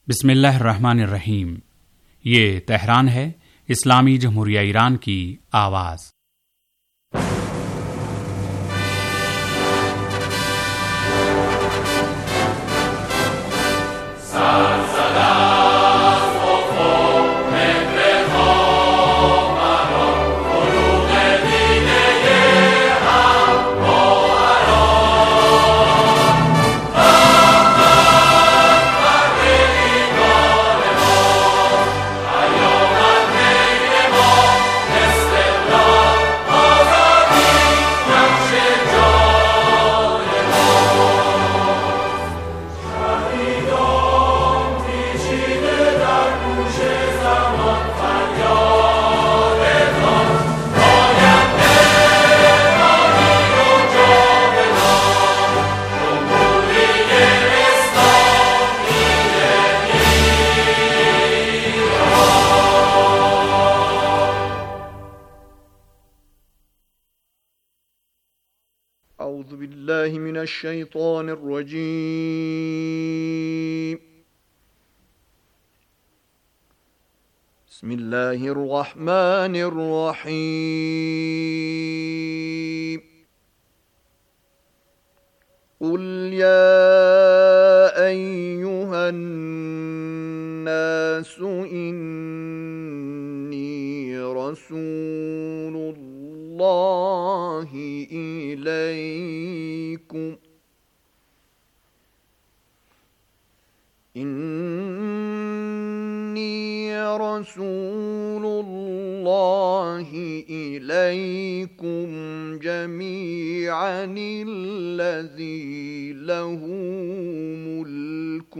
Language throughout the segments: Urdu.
بسم اللہ الرحمن الرحیم۔ یہ تہران ہے، اسلامی جمہوریہ ایران کی آواز۔ اعوذ باللہ من الشیطان الرجیم۔ بسم اللہ الرحمن الرحیم۔ قل یا ایہا الناس انی رسول اللہ إليكم إني رسول الله إليكم جميعا الذي له ملك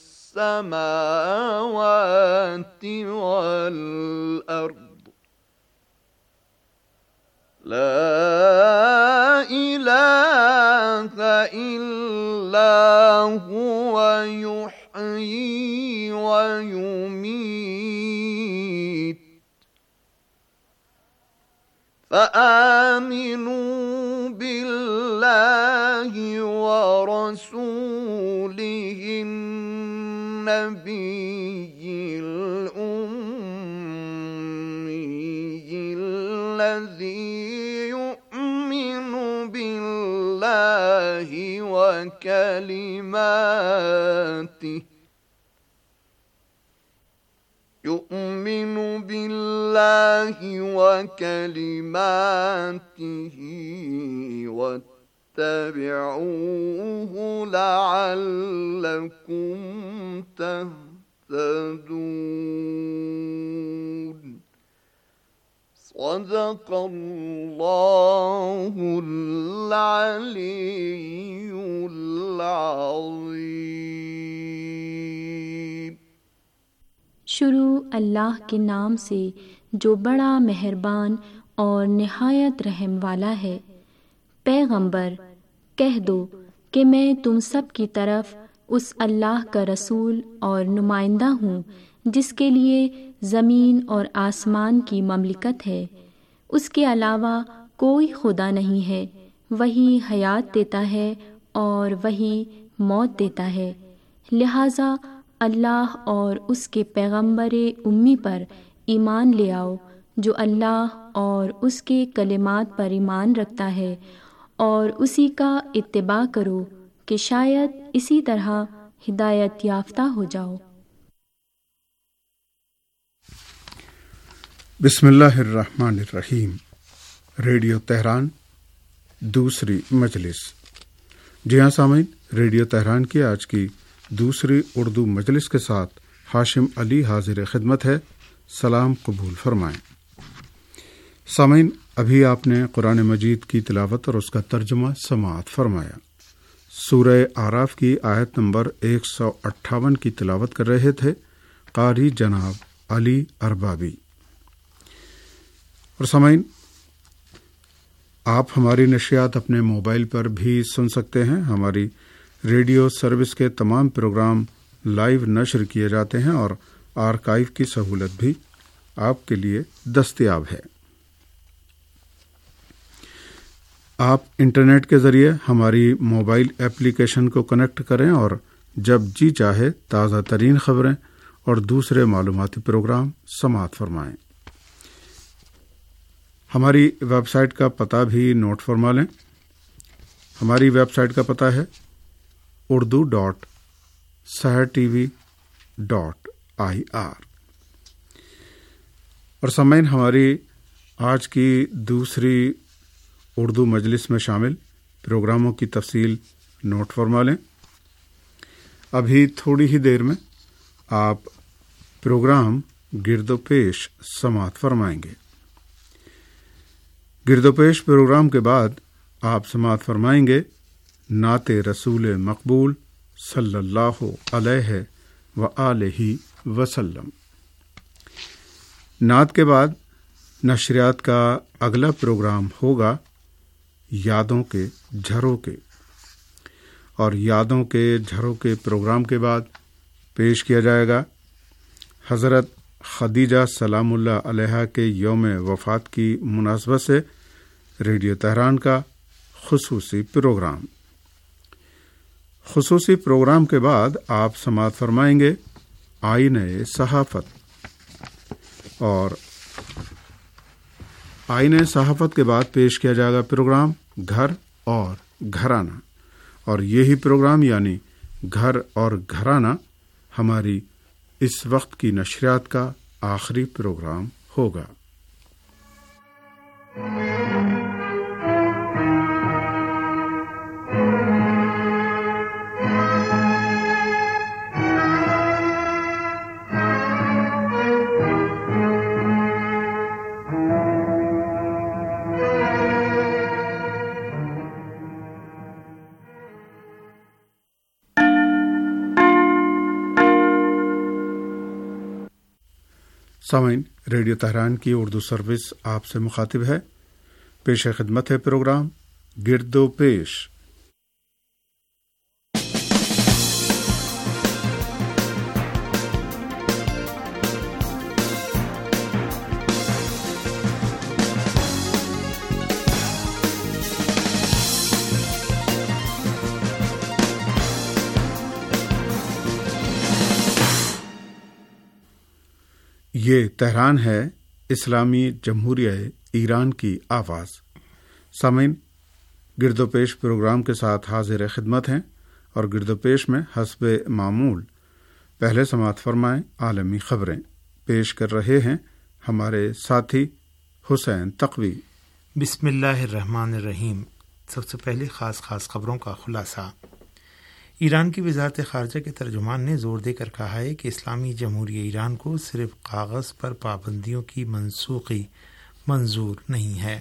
السماوات والأرض لا إله إلا هو يحيي ويميت فآمنوا بالله ورسوله النبي الأمي الذي يؤمن بالله وكلماته واتبعوه لعلكم تهتدون۔ صدق اللہ العلی العظیم۔ شروع اللہ کے نام سے جو بڑا مہربان اور نہایت رحم والا ہے۔ پیغمبر کہہ دو کہ میں تم سب کی طرف اس اللہ کا رسول اور نمائندہ ہوں جس کے لیے زمین اور آسمان کی مملکت ہے، اس کے علاوہ کوئی خدا نہیں ہے، وہی حیات دیتا ہے اور وہی موت دیتا ہے، لہٰذا اللہ اور اس کے پیغمبر امی پر ایمان لے آؤ جو اللہ اور اس کے کلمات پر ایمان رکھتا ہے، اور اسی کا اتباع کرو کہ شاید اسی طرح ہدایت یافتہ ہو جاؤ۔ بسم اللہ الرحمن الرحیم۔ ریڈیو تہران دوسری مجلس۔ جی ہاں سامعین، ریڈیو تہران کی آج کی دوسری اردو مجلس کے ساتھ ہاشم علی حاضر خدمت ہے۔ سلام قبول فرمائیں۔ سامعین، ابھی آپ نے قرآن مجید کی تلاوت اور اس کا ترجمہ سماعت فرمایا۔ سورہ اعراف کی آیت نمبر 158 کی تلاوت کر رہے تھے قاری جناب علی اربابی۔ اور سامعین، آپ ہماری نشریات اپنے موبائل پر بھی سن سکتے ہیں۔ ہماری ریڈیو سروس کے تمام پروگرام لائیو نشر کیے جاتے ہیں اور آرکائیو کی سہولت بھی آپ کے لیے دستیاب ہے۔ آپ انٹرنیٹ کے ذریعے ہماری موبائل ایپلیکیشن کو کنیکٹ کریں اور جب جی چاہے تازہ ترین خبریں اور دوسرے معلوماتی پروگرام سماعت فرمائیں۔ ہماری ویب سائٹ کا پتہ بھی نوٹ فرما لیں۔ ہماری ویب سائٹ کا پتہ ہے urdu.sahartv.ir۔ اور سامعین، ہماری آج کی دوسری اردو مجلس میں شامل پروگراموں کی تفصیل نوٹ فرما لیں۔ ابھی تھوڑی ہی دیر میں آپ پروگرام گرد و پیش سماعت فرمائیں گے۔ گرد و پیش پروگرام کے بعد آپ سماعت فرمائیں گے نعت رسول مقبول صلی اللہ علیہ وآلہ وسلم۔ نعت کے بعد نشریات کا اگلا پروگرام ہوگا یادوں کے جھروکے، اور یادوں کے جھروکے پروگرام کے بعد پیش کیا جائے گا حضرت خدیجہ سلام اللہ علیہا کے یوم وفات کی مناسبت سے ریڈیو تہران کا خصوصی پروگرام۔ خصوصی پروگرام کے بعد آپ سماعت فرمائیں گے آئینہ صحافت، اور آئینہ صحافت کے بعد پیش کیا جائے گا پروگرام گھر اور گھرانہ، اور یہی پروگرام یعنی گھر اور گھرانہ ہماری اس وقت کی نشریات کا آخری پروگرام ہوگا۔ سامعین، ریڈیو تہران کی اردو سروس آپ سے مخاطب ہے۔ پیش خدمت ہے پروگرام گرد و پیش۔ یہ تہران ہے، اسلامی جمہوریہ ایران کی آواز۔ سامعین، گرد و پیش پروگرام کے ساتھ حاضر خدمت ہیں، اور گرد و پیش میں حسب معمول پہلے سماعت فرمائیں عالمی خبریں۔ پیش کر رہے ہیں ہمارے ساتھی حسین تقوی۔ بسم اللہ الرحمن الرحیم۔ سب سے پہلے خاص خبروں کا خلاصہ۔ ایران کی وزارت خارجہ کے ترجمان نے زور دے کر کہا ہے کہ اسلامی جمہوریہ ایران کو صرف کاغذ پر پابندیوں کی منسوخی منظور نہیں ہے۔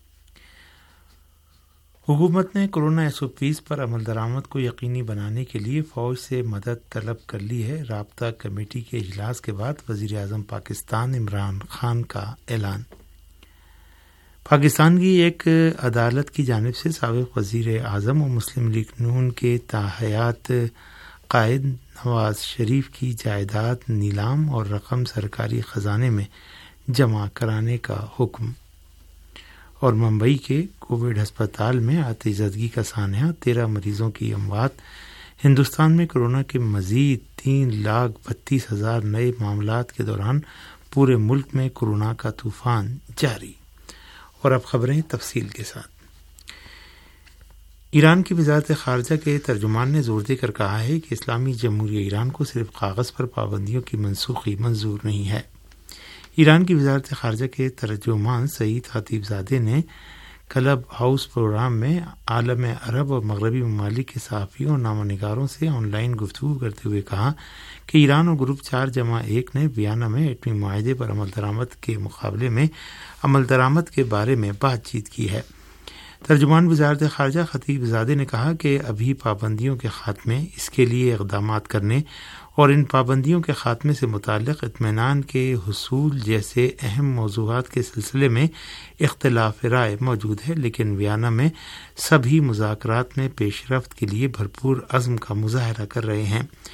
حکومت نے کورونا SOPs پر عمل درآمد کو یقینی بنانے کے لیے فوج سے مدد طلب کر لی ہے۔ رابطہ کمیٹی کے اجلاس کے بعد وزیر اعظم پاکستان عمران خان کا اعلان۔ پاکستان کی ایک عدالت کی جانب سے سابق وزیر اعظم اور مسلم لیگ نون کے تاحیات قائد نواز شریف کی جائیداد نیلام اور رقم سرکاری خزانے میں جمع کرانے کا حکم۔ اور ممبئی کے کووڈ ہسپتال میں آتش زدگی کا سانحہ، 13 مریضوں کی اموات۔ ہندوستان میں کورونا کے مزید 3,32,000 نئے معاملات کے دوران پورے ملک میں کورونا کا طوفان جاری۔ اور اب خبریں تفصیل کے ساتھ۔ ایران کی وزارت خارجہ کے ترجمان نے زور دے کر کہا ہے کہ اسلامی جمہوریہ ایران کو صرف کاغذ پر پابندیوں کی منسوخی منظور نہیں ہے۔ ایران کی وزارت خارجہ کے ترجمان سعید خطیب زادے نے کلب ہاؤس پروگرام میں عالم عرب اور مغربی ممالک کے صحافیوں اور نامہ نگاروں سے آن لائن گفتگو کرتے ہوئے کہا کہ ایران اور گروپ 4+1 نے ویانا میں ایٹمی معاہدے پر عمل درآمد کے مقابلے میں عمل درآمد کے بارے میں بات چیت کی ہے۔ ترجمان وزارت خارجہ خطیب زادے نے کہا کہ ابھی پابندیوں کے خاتمے، اس کے لیے اقدامات کرنے اور ان پابندیوں کے خاتمے سے متعلق اطمینان کے حصول جیسے اہم موضوعات کے سلسلے میں اختلاف رائے موجود ہے، لیکن ویانا میں سبھی مذاکرات میں پیش رفت کے لیے بھرپور عزم کا مظاہرہ کر رہے ہیں۔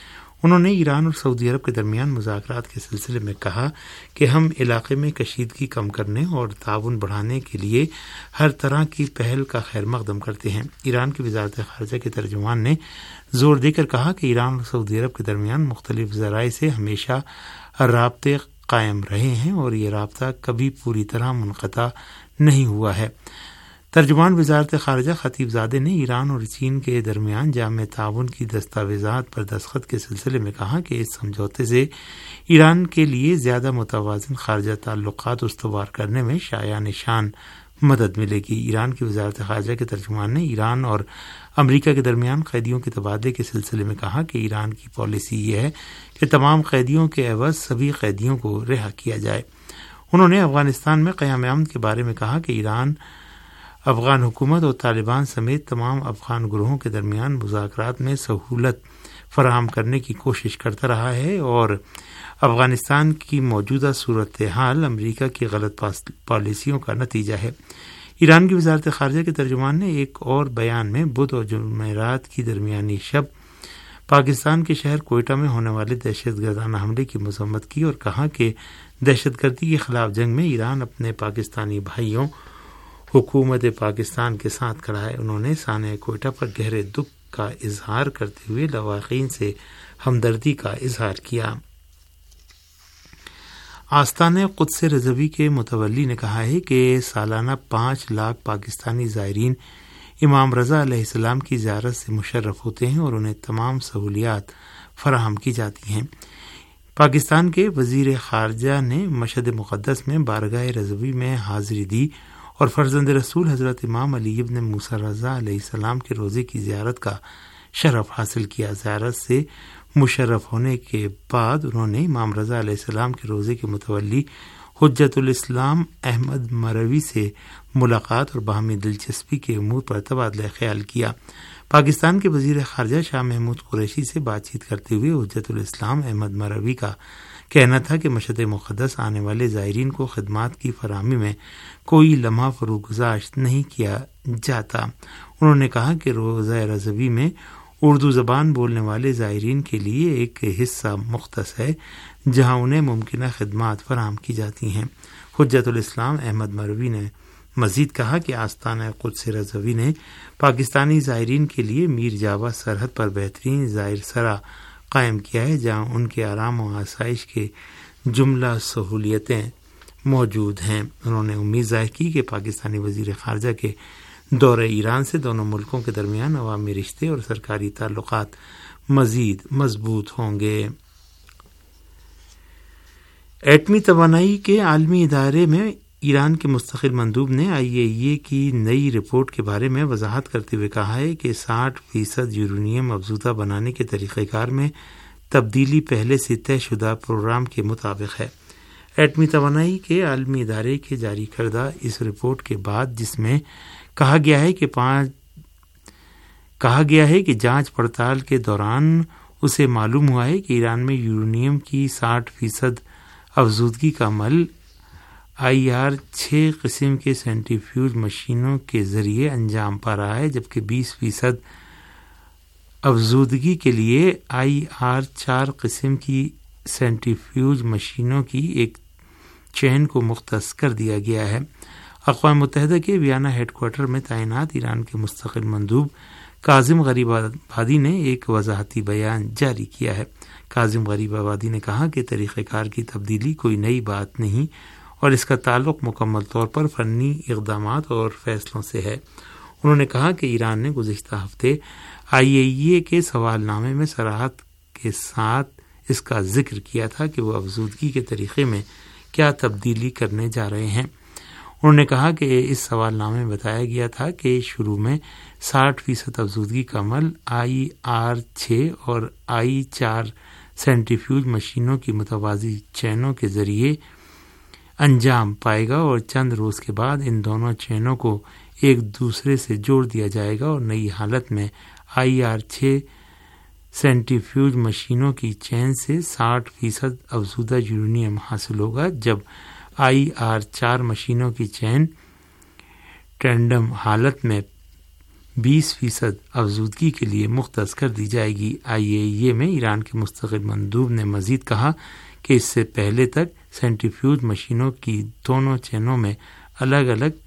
انہوں نے ایران اور سعودی عرب کے درمیان مذاکرات کے سلسلے میں کہا کہ ہم علاقے میں کشیدگی کم کرنے اور تعاون بڑھانے کے لیے ہر طرح کی پہل کا خیر مقدم کرتے ہیں۔ ایران کی وزارت خارجہ کے ترجمان نے زور دے کر کہا کہ ایران اور سعودی عرب کے درمیان مختلف ذرائع سے ہمیشہ رابطے قائم رہے ہیں اور یہ رابطہ کبھی پوری طرح منقطع نہیں ہوا ہے۔ ترجمان وزارت خارجہ خطیب زادے نے ایران اور چین کے درمیان جامع تعاون کی دستاویزات پر دستخط کے سلسلے میں کہا کہ اس سمجھوتے سے ایران کے لیے زیادہ متوازن خارجہ تعلقات استوار کرنے میں شایان شان مدد ملے گی۔ ایران کی وزارت خارجہ کے ترجمان نے ایران اور امریکہ کے درمیان قیدیوں کے تبادلے کے سلسلے میں کہا کہ ایران کی پالیسی یہ ہے کہ تمام قیدیوں کے عوض سبھی قیدیوں کو رہا کیا جائے۔ انہوں نے افغانستان میں قیام امن کے بارے میں کہا کہ ایران افغان حکومت اور طالبان سمیت تمام افغان گروہوں کے درمیان مذاکرات میں سہولت فراہم کرنے کی کوشش کرتا رہا ہے اور افغانستان کی موجودہ صورتحال امریکہ کی غلط پالیسیوں کا نتیجہ ہے۔ ایران کی وزارت خارجہ کے ترجمان نے ایک اور بیان میں بدھ اور جمعرات کی درمیانی شب پاکستان کے شہر کوئٹہ میں ہونے والے دہشت گردانہ حملے کی مذمت کی اور کہا کہ دہشت گردی کے خلاف جنگ میں ایران اپنے پاکستانی بھائیوں حکومت پاکستان کے ساتھ کھڑا ہے۔ انہوں نے سانحہ کوئٹہ پر گہرے دکھ کا اظہار کرتے ہوئے لواحقین سے ہمدردی کا اظہار کیا۔ آستانہ قدس رضوی کے متولی نے کہا ہے کہ سالانہ 5 لاکھ پاکستانی زائرین امام رضا علیہ السلام کی زیارت سے مشرف ہوتے ہیں اور انہیں تمام سہولیات فراہم کی جاتی ہیں۔ پاکستان کے وزیر خارجہ نے مشہد مقدس میں بارگاہ رضوی میں حاضری دی اور فرزند رسول حضرت امام علی ابن موسیٰ رضا علیہ السلام کے روضے کی زیارت کا شرف حاصل کیا۔ زیارت سے مشرف ہونے کے بعد انہوں نے امام رضا علیہ السلام کے روضے کے متولی حجت الاسلام احمد مروی سے ملاقات اور باہمی دلچسپی کے امور پر تبادلہ خیال کیا۔ پاکستان کے وزیر خارجہ شاہ محمود قریشی سے بات چیت کرتے ہوئے حجت الاسلام احمد مروی کا کہنا تھا کہ مشہد مقدس آنے والے زائرین کو خدمات کی فراہمی میں کوئی لمحہ فروگزاشت نہیں کیا جاتا۔ انہوں نے کہا کہ روضہ رضوی میں اردو زبان بولنے والے زائرین کے لیے ایک حصہ مختص ہے جہاں انہیں ممکنہ خدمات فراہم کی جاتی ہیں۔ حجت الاسلام احمد مروی نے مزید کہا کہ آستانہ قدس رضوی نے پاکستانی زائرین کے لیے میر جاوا سرحد پر بہترین زائر سرا قائم کیا ہے جہاں ان کے آرام و آسائش کے جملہ سہولیتیں موجود ہیں۔ انہوں نے امید ظاہر کی کہ پاکستانی وزیر خارجہ کے دورہ ایران سے دونوں ملکوں کے درمیان عوامی رشتے اور سرکاری تعلقات مزید مضبوط ہوں گے۔ ایٹمی توانائی کے عالمی ادارے میں ایران کے مستقل مندوب نے IAEA کی نئی رپورٹ کے بارے میں وضاحت کرتے ہوئے کہا ہے کہ 60% یورینیم افزودہ بنانے کے طریقہ کار میں تبدیلی پہلے سے طے شدہ پروگرام کے مطابق ہے۔ ایٹمی توانائی کے عالمی ادارے کے جاری کردہ اس رپورٹ کے بعد جس میں کہا گیا ہے کہ جانچ پڑتال کے دوران اسے معلوم ہوا ہے کہ ایران میں یورینیم کی 60% افزودگی کا عمل IR-6 قسم کے سینٹریفیوج مشینوں کے ذریعے انجام پا رہا ہے جبکہ 20% افزودگی کے لیے IR-4 قسم کی سینٹریفیوج مشینوں کی ایک چین کو مختص کر دیا گیا ہے۔ اقوام متحدہ کے ویانا ہیڈ کوارٹر میں تعینات ایران کے مستقل مندوب کاظم غریب آبادی نے ایک وضاحتی بیان جاری کیا ہے۔ کاظم غریب آبادی نے کہا کہ طریقہ کار کی تبدیلی کوئی نئی بات نہیں اور اس کا تعلق مکمل طور پر فنی اقدامات اور فیصلوں سے ہے۔ انہوں نے کہا کہ ایران نے گزشتہ ہفتے IAEA کے سوال نامے میں صراحت کے ساتھ اس کا ذکر کیا تھا کہ وہ افزودگی کے طریقے میں کیا تبدیلی کرنے جا رہے ہیں۔ انہوں نے کہا کہ اس سوال نامے میں بتایا گیا تھا کہ شروع میں 60% افزودگی کا عمل IR-6 اور I-4 سینٹریفیوج مشینوں کی متوازی چینوں کے ذریعے انجام پائے گا اور چند روز کے بعد ان دونوں چینوں کو ایک دوسرے سے جوڑ دیا جائے گا اور نئی حالت میں IR-6 سینٹریفیوج مشینوں کی چین سے 60% افزودہ یورینیم حاصل ہوگا جب IR-4 مشینوں کی چین ٹینڈم حالت میں 20% افزودگی کے لیے مختص کر دی جائے گی۔ IAEA میں ایران کے مستقل مندوب نے مزید کہا کہ اس سے پہلے تک سینٹریفیوج مشینوں کی دونوں چینوں میں الگ الگ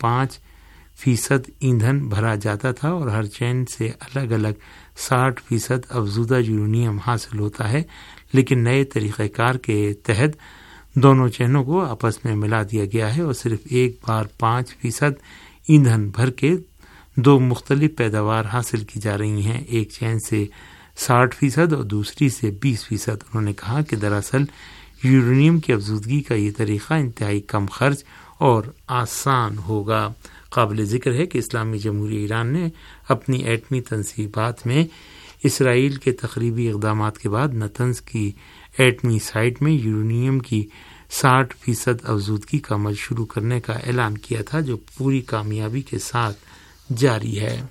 5% ایندھن بھرا جاتا تھا اور ہر چین سے الگ الگ 60% افزودہ یورینیم حاصل ہوتا ہے، لیکن نئے طریقہ کار کے تحت دونوں چینوں کو آپس میں ملا دیا گیا ہے اور صرف ایک بار 5% ایندھن بھر کے 2 مختلف پیداوار حاصل کی جا رہی ہیں، ایک چین سے 60% اور دوسری سے 20%۔ انہوں نے کہا کہ دراصل یورینیم کی افزودگی کا یہ طریقہ انتہائی کم خرچ اور آسان ہوگا۔ قابل ذکر ہے کہ اسلامی جمہوریہ ایران نے اپنی ایٹمی تنصیبات میں اسرائیل کے تخریبی اقدامات کے بعد نتنز کی ایٹمی سائٹ میں یورینیم کی 60% افزودگی کا عمل شروع کرنے کا اعلان کیا تھا، جو پوری کامیابی کے ساتھ جاری ہے۔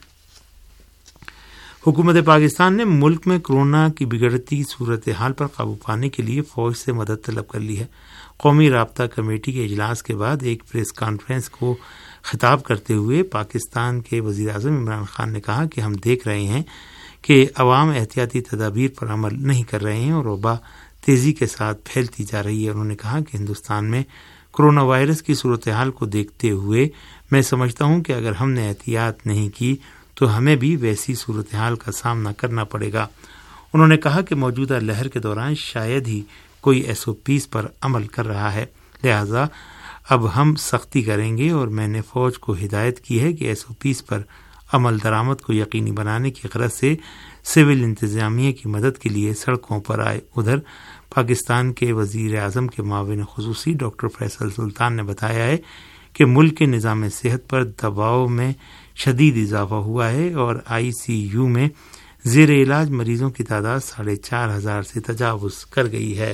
حکومت پاکستان نے ملک میں کورونا کی بگڑتی صورتحال پر قابو پانے کے لیے فوج سے مدد طلب کر لی ہے۔ قومی رابطہ کمیٹی کے اجلاس کے بعد ایک پریس کانفرنس کو خطاب کرتے ہوئے پاکستان کے وزیر اعظم عمران خان نے کہا کہ ہم دیکھ رہے ہیں کہ عوام احتیاطی تدابیر پر عمل نہیں کر رہے ہیں اور وبا تیزی کے ساتھ پھیلتی جا رہی ہے۔ انہوں نے کہا کہ ہندوستان میں کورونا وائرس کی صورتحال کو دیکھتے ہوئے میں سمجھتا ہوں کہ اگر ہم نے احتیاط نہیں کی تو ہمیں بھی ویسی صورتحال کا سامنا کرنا پڑے گا۔ انہوں نے کہا کہ موجودہ لہر کے دوران شاید ہی کوئی SOPs پر عمل کر رہا ہے، لہذا اب ہم سختی کریں گے اور میں نے فوج کو ہدایت کی ہے کہ SOPs پر عمل درآمد کو یقینی بنانے کی غرض سے سول انتظامیہ کی مدد کے لیے سڑکوں پر آئے۔ ادھر پاکستان کے وزیر اعظم کے معاون خصوصی ڈاکٹر فیصل سلطان نے بتایا ہے کہ ملک کے نظام صحت پر دباؤ میں شدید اضافہ ہوا ہے اور ICU میں زیر علاج مریضوں کی تعداد 4,500 سے تجاوز کر گئی ہے۔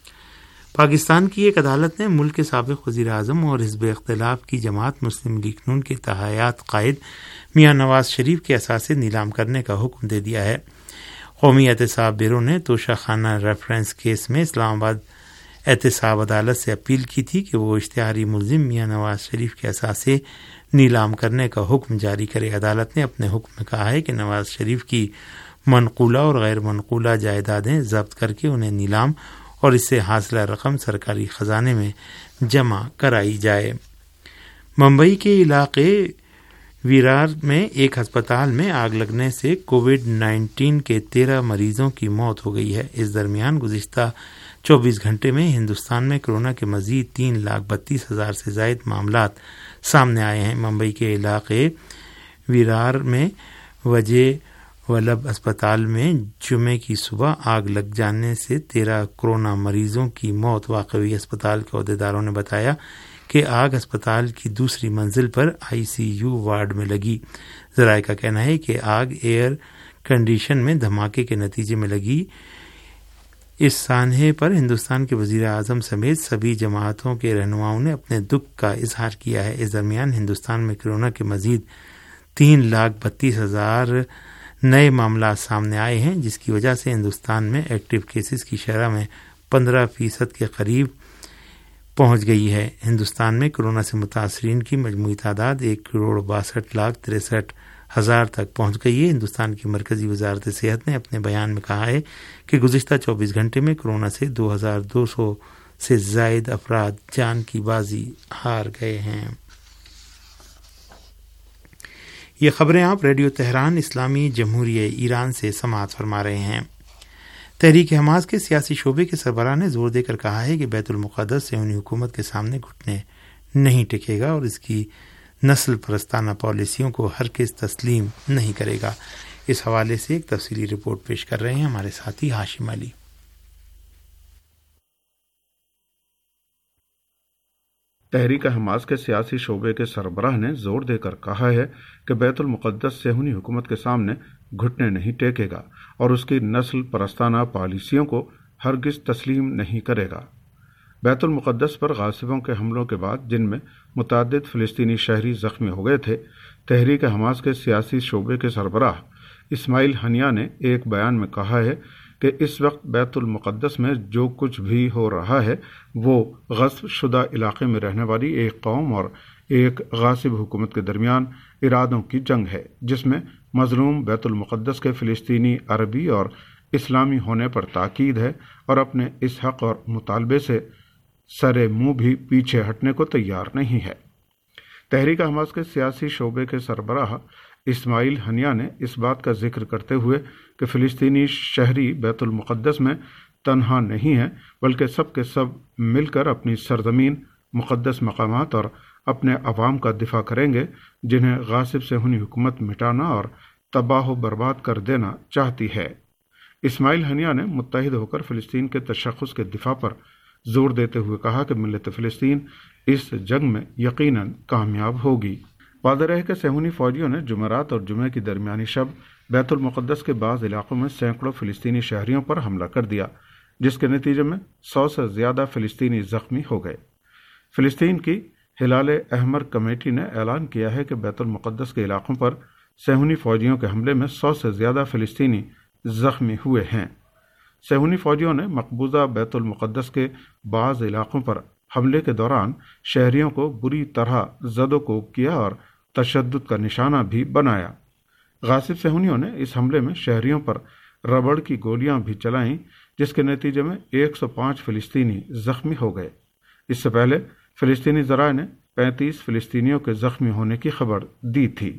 پاکستان کی ایک عدالت نے ملک کے سابق وزیر اعظم اور حزب اختلاف کی جماعت مسلم لیگ نون کے تحایات قائد میاں نواز شریف کے اثاثے نیلام کرنے کا حکم دے دیا ہے۔ قومی احتساب بیورو نے توشہ خانہ ریفرنس کیس میں اسلام آباد احتساب عدالت سے اپیل کی تھی کہ وہ اشتہاری ملزم میاں نواز شریف کے اثاثے نیلام کرنے کا حکم جاری کرے۔ عدالت نے اپنے حکم میں کہا ہے کہ نواز شریف کی منقولہ اور غیر منقولہ جائیدادیں ضبط کر کے انہیں نیلام اور اس سے حاصلہ رقم سرکاری خزانے میں جمع کرائی جائے۔ ممبئی کے علاقے ویرار میں ایک ہسپتال میں آگ لگنے سے COVID-19 کے 13 مریضوں کی موت ہو گئی ہے۔ اس درمیان گزشتہ 24 گھنٹے میں ہندوستان میں کورونا کے مزید 3,32,000 سے زائد معاملات سامنے آئے ہیں۔ ممبئی کے علاقے ویرار میں وجے ولبھ اسپتال میں جمعے کی صبح آگ لگ جانے سے 13 کورونا مریضوں کی موت واقع ہوئی۔ اسپتال کے عہدیداروں نے بتایا کہ آگ اسپتال کی دوسری منزل پر ICU وارڈ میں لگی۔ ذرائع کا کہنا ہے کہ آگ ایئر کنڈیشن میں دھماکے کے نتیجے میں لگی۔ اس سانحے پر ہندوستان کے وزیر اعظم سمیت سبھی جماعتوں کے رہنماؤں نے اپنے دکھ کا اظہار کیا ہے۔ اس درمیان ہندوستان میں کورونا کے مزید 3,32,000 نئے معاملات سامنے آئے ہیں، جس کی وجہ سے ہندوستان میں ایکٹیو کیسز کی شرح میں 15% کے قریب پہنچ گئی ہے۔ ہندوستان میں کورونا سے متاثرین کی مجموعی تعداد 1,62,63,000 تک پہنچ گئی ہے۔ ہندوستان کی مرکزی وزارت صحت نے اپنے بیان میں کہا ہے کہ گزشتہ 24 گھنٹے میں کورونا سے 2,200 سے زائد افراد جان کی بازی ہار گئے ہیں۔ یہ خبریں آپ ریڈیو تہران اسلامی جمہوریہ ایران سے سماعت فرما رہے ہیں۔ تحریک حماس کے سیاسی شعبے کے سربراہ نے زور دے کر کہا ہے کہ بیت المقدس صہیونی حکومت کے سامنے گھٹنے نہیں ٹکے گا اور اس کی نسل پرستانہ پالیسیوں کو ہرگز تسلیم نہیں کرے گا۔ اس حوالے سے ایک تفصیلی رپورٹ پیش کر رہے ہیں ہمارے ساتھی ہاشم علی۔ تحریک حماس کے سیاسی شعبے کے سربراہ نے زور دے کر کہا ہے کہ بیت المقدس صہیونی حکومت کے سامنے گھٹنے نہیں ٹیکے گا اور اس کی نسل پرستانہ پالیسیوں کو ہرگز تسلیم نہیں کرے گا۔ بیت المقدس پر غاصبوں کے حملوں کے بعد جن میں متعدد فلسطینی شہری زخمی ہو گئے تھے، تحریک حماس کے سیاسی شعبے کے سربراہ اسماعیل ہنیہ نے ایک بیان میں کہا ہے کہ اس وقت بیت المقدس میں جو کچھ بھی ہو رہا ہے وہ غصب شدہ علاقے میں رہنے والی ایک قوم اور ایک غاصب حکومت کے درمیان ارادوں کی جنگ ہے، جس میں مظلوم بیت المقدس کے فلسطینی عربی اور اسلامی ہونے پر تاکید ہے اور اپنے اس حق اور مطالبے سے سر منہ بھی پیچھے ہٹنے کو تیار نہیں ہے۔ تحریک حماس کے سیاسی شعبے کے سربراہ اسماعیل ہنیہ نے اس بات کا ذکر کرتے ہوئے کہ فلسطینی شہری بیت المقدس میں تنہا نہیں ہیں، بلکہ سب کے سب مل کر اپنی سرزمین، مقدس مقامات اور اپنے عوام کا دفاع کریں گے، جنہیں غاصب صہیونی حکومت مٹانا اور تباہ و برباد کر دینا چاہتی ہے۔ اسماعیل ہنیہ نے متحد ہو کر فلسطین کے تشخص کے دفاع پر زور دیتے ہوئے کہا کہ ملت فلسطین اس جنگ میں یقیناً کامیاب ہوگی۔ واضح ہے کہ صہیونی فوجیوں نے جمعرات اور جمعے کی درمیانی شب بیت المقدس کے بعض علاقوں میں سینکڑوں فلسطینی شہریوں پر حملہ کر دیا، جس کے نتیجے میں 100 سے زیادہ فلسطینی زخمی ہو گئے۔ فلسطین کی ہلال احمر کمیٹی نے اعلان کیا ہے کہ بیت المقدس کے علاقوں پر صہیونی فوجیوں کے حملے میں 100 سے زیادہ فلسطینی زخمی ہوئے ہیں۔ صہیونی فوجیوں نے مقبوضہ بیت المقدس کے بعض علاقوں پر حملے کے دوران شہریوں کو بری طرح زد و کوب کیا اور تشدد کا نشانہ بھی بنایا۔ غاصب صہیونیوں نے اس حملے میں شہریوں پر ربڑ کی گولیاں بھی چلائیں، جس کے نتیجے میں 105 فلسطینی زخمی ہو گئے۔ اس سے پہلے فلسطینی ذرائع نے 35 فلسطینیوں کے زخمی ہونے کی خبر دی تھی۔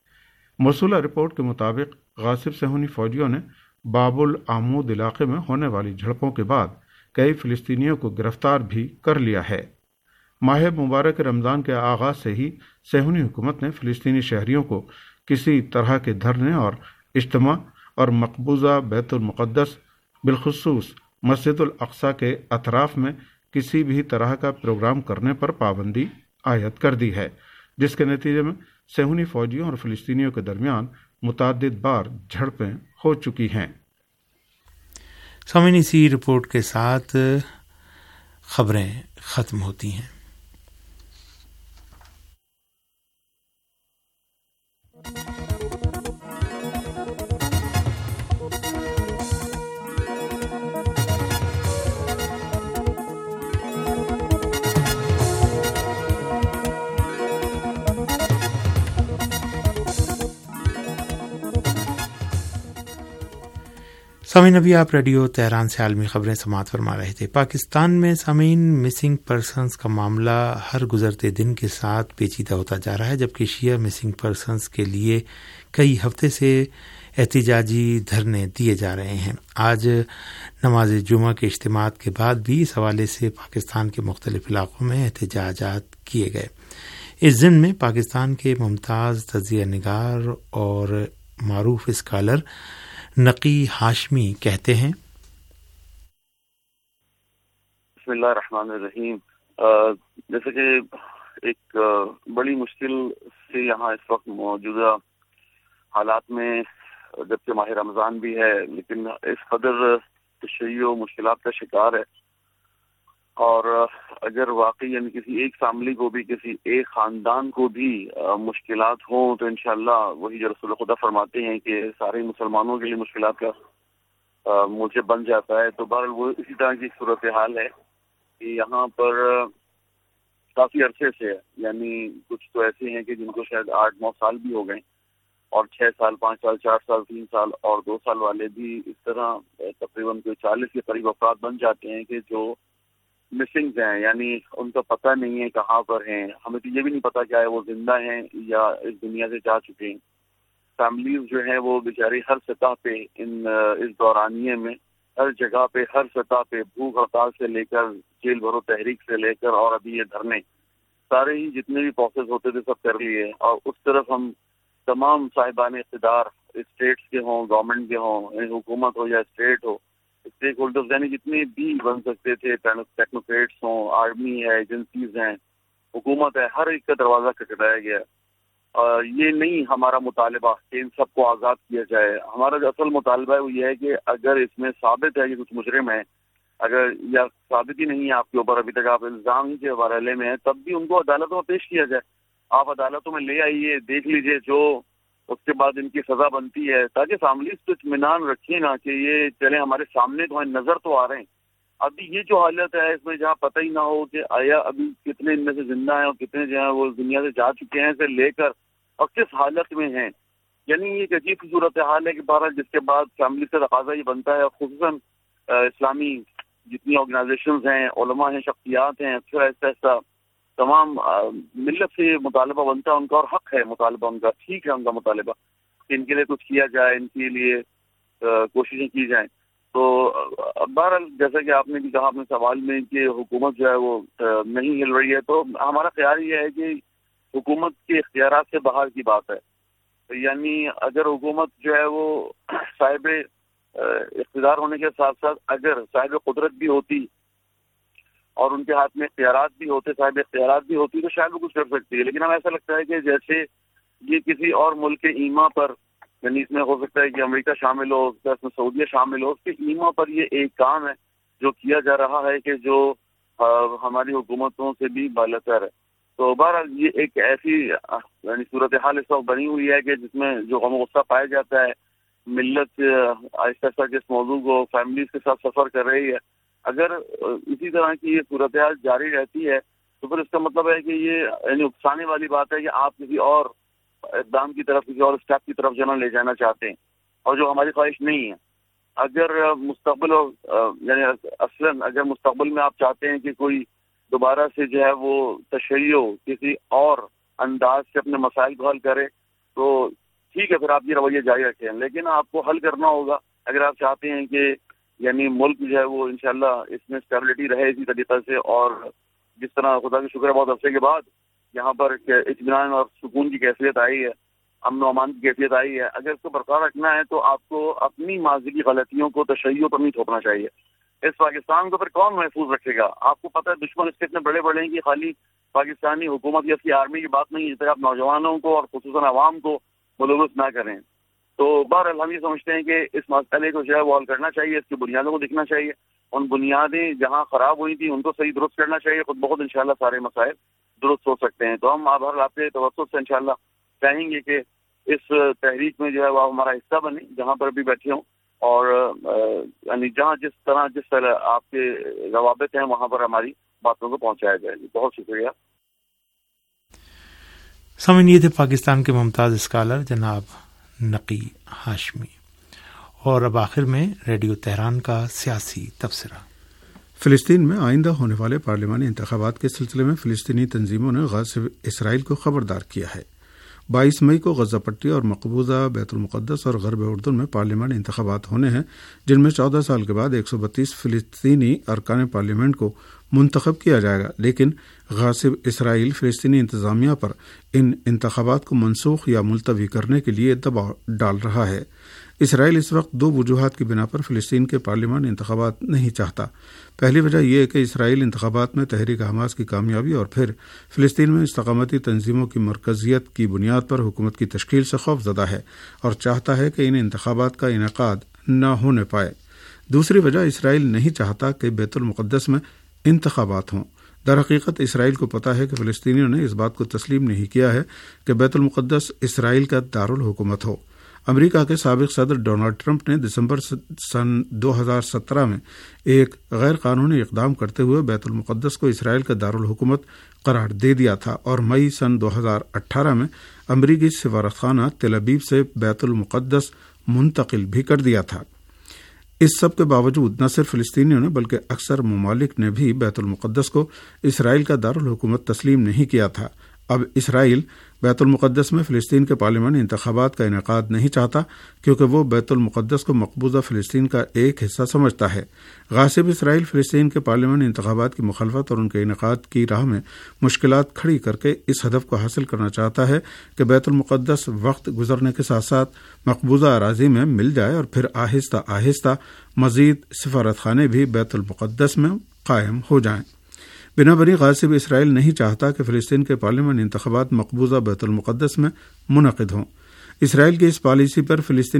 موصولہ رپورٹ کے مطابق غاصب صہیونی فوجیوں نے باب العمود علاقے میں ہونے والی جھڑپوں کے بعد کئی فلسطینیوں کو گرفتار بھی کر لیا ہے۔ ماہ مبارک رمضان کے آغاز سے ہی صہیونی حکومت نے فلسطینی شہریوں کو کسی طرح کے دھرنے اور اجتماع اور مقبوضہ بیت المقدس بالخصوص مسجد الاقصی کے اطراف میں کسی بھی طرح کا پروگرام کرنے پر پابندی عائد کر دی ہے، جس کے نتیجے میں صہیونی فوجیوں اور فلسطینیوں کے درمیان متعدد بار جھڑپیں ہو چکی ہیں۔ سامعین، اسی رپورٹ کے ساتھ خبریں ختم ہوتی ہیں۔ سامعین، ابھی آپ ریڈیو تہران سے عالمی خبریں سماعت فرما رہے تھے۔ پاکستان میں سامعین مسنگ پرسنز کا معاملہ ہر گزرتے دن کے ساتھ پیچیدہ ہوتا جا رہا ہے، جبکہ شیعہ مسنگ پرسنز کے لیے کئی ہفتے سے احتجاجی دھرنے دیے جا رہے ہیں۔ آج نماز جمعہ کے اجتماعات کے بعد بھی اس حوالے سے پاکستان کے مختلف علاقوں میں احتجاجات کیے گئے۔ اس ضمن میں پاکستان کے ممتاز تجزیہ نگار اور معروف اسکالر نقی ہاشمی کہتے ہیں، بسم اللہ الرحمن الرحیم۔ جیسے کہ ایک بڑی مشکل سے یہاں اس وقت موجودہ حالات میں، جبکہ ماہ رمضان بھی ہے، لیکن اس قدر تشریح و مشکلات کا شکار ہے، اور اگر واقعی یعنی کسی ایک فیملی کو بھی، کسی ایک خاندان کو بھی مشکلات ہوں تو انشاءاللہ وہی جو رسول خدا فرماتے ہیں کہ سارے مسلمانوں کے لیے مشکلات کا موجب بن جاتا ہے۔ تو بہرحال وہ اسی طرح کی صورتحال ہے کہ یہاں پر کافی عرصے سے، یعنی کچھ تو ایسے ہیں کہ جن کو شاید 8-9 سال بھی ہو گئے، اور 6 سال، 5 سال، 4 سال، 3 سال اور 2 سال والے بھی، اس طرح تقریباً کوئی 40 کے قریب افراد بن جاتے ہیں کہ جو مسنگ ہیں، یعنی ان کا پتہ نہیں ہے کہاں پر ہیں۔ ہمیں تو یہ بھی نہیں پتا کیا ہے وہ زندہ ہیں یا اس دنیا سے جا چکے ہیں۔ فیملیز جو ہیں وہ بیچاری ہر سطح پہ اس دورانیے میں، ہر جگہ پہ، ہر سطح پہ، بھوک ہڑتال سے لے کر جیل بھرو تحریک سے لے کر اور ابھی یہ دھرنے، سارے ہی جتنے بھی پروسیس ہوتے تھے سب کر لیے۔ اور اس طرف ہم تمام صاحبان اقتدار، اسٹیٹس کے ہوں، گورنمنٹ کے ہوں، حکومت ہو یا اسٹیٹ ہو، اسٹیک ہولڈرز یعنی جتنے بھی بن سکتے تھے، ٹیکنوکریٹس ہوں، آرمی ہے، ایجنسیز ہیں، حکومت ہے، ہر ایک کا دروازہ کھٹکھٹایا گیا۔ یہ نہیں ہمارا مطالبہ کہ ان سب کو آزاد کیا جائے۔ ہمارا جو اصل مطالبہ ہے وہ یہ ہے کہ اگر اس میں ثابت ہے کہ کچھ مجرم ہے، اگر یا ثابت ہی نہیں ہے آپ کے اوپر، ابھی تک آپ الزام ہی کے مرحلے میں ہیں، تب بھی ان کو عدالتوں میں پیش کیا جائے۔ آپ عدالتوں میں لے آئیے، دیکھ لیجئے، جو اس کے بعد ان کی سزا بنتی ہے، تاکہ فیملیز کو اطمینان رکھیے نا کہ یہ چلے ہمارے سامنے تو ہیں، نظر تو آ رہے ہیں۔ ابھی یہ جو حالت ہے اس میں جہاں پتہ ہی نہ ہو کہ آیا ابھی کتنے ان میں سے زندہ ہیں اور کتنے جو ہیں وہ دنیا سے جا چکے ہیں سے لے کر اور کس حالت میں ہیں، یعنی یہ ایک عجیب سی صورتحال ہے کہ بہرحال جس کے بعد فیملی سے تقاضا یہ بنتا ہے، اور خصوصاً اسلامی جتنی آرگنائزیشنز ہیں، علماء ہیں، شخصیات ہیں، پھر ایسا ایسا تمام ملت سے یہ مطالبہ بنتا ہے ان کا، اور حق ہے مطالبہ ان کا، ٹھیک ہے ان کا مطالبہ کہ ان کے لیے کچھ کیا جائے، ان کے لیے کوششیں کی جائیں۔ تو بہرحال جیسا کہ آپ نے بھی کہا اپنے سوال میں کہ حکومت جو ہے وہ نہیں ہل رہی ہے، تو ہمارا خیال یہ ہے کہ حکومت کے اختیارات سے باہر کی بات ہے، یعنی اگر حکومت جو ہے وہ صاحب اقتدار ہونے کے ساتھ ساتھ اگر صاحب قدرت بھی ہوتی اور ان کے ہاتھ میں اختیارات بھی ہوتے، صاحب اختیارات بھی ہوتی، تو شاید وہ کچھ کر سکتی ہے، لیکن ہمیں ایسا لگتا ہے کہ جیسے یہ کسی اور ملک کے ایما پر، یعنی اس میں ہو سکتا ہے کہ امریکہ شامل ہو، اس میں سعودیہ شامل ہو، اس کے ایما پر یہ ایک کام ہے جو کیا جا رہا ہے کہ جو ہماری حکومتوں سے بھی بالاتر ہے۔ تو بہرحال یہ ایک ایسی یعنی صورتحال اس وقت بنی ہوئی ہے کہ جس میں جو غم و غصہ پایا جاتا ہے، ملت آہستہ آہستہ جس موضوع کو فیملیز کے ساتھ سفر کر رہی ہے، اگر اسی طرح کی یہ صورتحال جاری رہتی ہے تو پھر اس کا مطلب ہے کہ یہ یعنی اکسانے والی بات ہے کہ آپ کسی اور اقدام کی طرف، کسی اور اسٹیپ کی طرف جنرل لے جانا چاہتے ہیں، اور جو ہماری خواہش نہیں ہے۔ اگر مستقبل یعنی اصلاً اگر مستقبل میں آپ چاہتے ہیں کہ کوئی دوبارہ سے جو ہے وہ تشیع کسی اور انداز سے اپنے مسائل کو حل کرے تو ٹھیک ہے، پھر آپ یہ رویہ جاری رکھیں، لیکن آپ کو حل کرنا ہوگا اگر آپ چاہتے ہیں کہ یعنی ملک جو ہے وہ انشاءاللہ اس میں اسٹیبلٹی رہے اسی طریقے سے، اور جس طرح خدا کا شکر ہے بہت عرصے کے بعد یہاں پر اطمینان اور سکون کی کیفیت آئی ہے، امن و امان کی کیفیت آئی ہے، اگر اس کو برقرار رکھنا ہے تو آپ کو اپنی ماضی کی غلطیوں کو تشیع پر نہیں تھوپنا چاہیے۔ اس پاکستان کو پھر کون محفوظ رکھے گا؟ آپ کو پتہ ہے دشمن اس کے اتنے بڑے بڑے ہیں کہ خالی پاکستانی حکومت یا اس کی آرمی کی بات نہیں ہے، جس طرح آپ نوجوانوں کو اور خصوصاً عوام کو ملوث نہ کریں۔ تو بہرحال ہم یہ سمجھتے ہیں کہ اس مسئلے کو جو ہے وہ حل کرنا چاہیے، اس کی بنیادوں کو دیکھنا چاہیے، ان بنیادیں جہاں خراب ہوئی تھیں ان کو صحیح درست کرنا چاہیے، خود بخود انشاءاللہ سارے مسائل درست ہو سکتے ہیں۔ تو ہم بہرحال آپ کے توسط سے انشاءاللہ چاہیں گے کہ اس تحریک میں جو ہے وہ ہمارا حصہ بنے، جہاں پر بھی بیٹھے ہوں، اور یعنی جہاں جس طرح آپ کے روابط ہیں وہاں پر ہماری باتوں کو پہنچایا جائے گا۔ بہت شکریہ۔ سامعین، یہ تھے پاکستان کے ممتاز اسکالر جناب نقی ہاشمی، اور اب آخر میں ریڈیو تہران کا سیاسی تبصرہ۔ فلسطین میں آئندہ ہونے والے پارلیمانی انتخابات کے سلسلے میں فلسطینی تنظیموں نے غاصب اسرائیل کو خبردار کیا ہے۔ 22 مئی کو غزہ پٹی اور مقبوضہ بیت المقدس اور غرب اردن میں پارلیمانی انتخابات ہونے ہیں، جن میں 14 سال کے بعد 132 فلسطینی ارکان پارلیمنٹ کو منتخب کیا جائے گا، لیکن غاصب اسرائیل فلسطینی انتظامیہ پر ان انتخابات کو منسوخ یا ملتوی کرنے کے لیے دباؤ ڈال رہا ہے۔ اسرائیل اس وقت 2 وجوہات کی بنا پر فلسطین کے پارلیمان انتخابات نہیں چاہتا۔ پہلی وجہ یہ ہے کہ اسرائیل انتخابات میں تحریک حماس کی کامیابی اور پھر فلسطین میں استقامتی تنظیموں کی مرکزیت کی بنیاد پر حکومت کی تشکیل سے خوف زدہ ہے اور چاہتا ہے کہ ان انتخابات کا انعقاد نہ ہونے پائے۔ دوسری وجہ اسرائیل نہیں چاہتا کہ بیت المقدس میں انتخابات ہوں۔ در حقیقت اسرائیل کو پتہ ہے کہ فلسطینیوں نے اس بات کو تسلیم نہیں کیا ہے کہ بیت المقدس اسرائیل کا دارالحکومت ہو۔ امریکہ کے سابق صدر ڈونلڈ ٹرمپ نے دسمبر سن 2017 میں ایک غیر قانونی اقدام کرتے ہوئے بیت المقدس کو اسرائیل کا دارالحکومت قرار دے دیا تھا، اور مئی سن 2018 میں امریکی سفارتخانہ تل ابیب سے بیت المقدس منتقل بھی کر دیا تھا۔ اس سب کے باوجود نہ صرف فلسطینیوں نے بلکہ اکثر ممالک نے بھی بیت المقدس کو اسرائیل کا دارالحکومت تسلیم نہیں کیا تھا۔ اب اسرائیل بیت المقدس میں فلسطین کے پارلیمانی انتخابات کا انعقاد نہیں چاہتا کیونکہ وہ بیت المقدس کو مقبوضہ فلسطین کا ایک حصہ سمجھتا ہے۔ غاصب اسرائیل فلسطین کے پارلیمانی انتخابات کی مخالفت اور ان کے انعقاد کی راہ میں مشکلات کھڑی کر کے اس ہدف کو حاصل کرنا چاہتا ہے کہ بیت المقدس وقت گزرنے کے ساتھ ساتھ مقبوضہ اراضی میں مل جائے اور پھر آہستہ آہستہ مزید سفارتخانے بھی بیت المقدس میں قائم ہو جائیں۔ بنا بنی غاصب اسرائیل نہیں چاہتا کہ فلسطین کے پارلیمانی انتخابات مقبوضہ بیت المقدس میں منعقد ہوں۔ اسرائیل کی اس پالیسی پر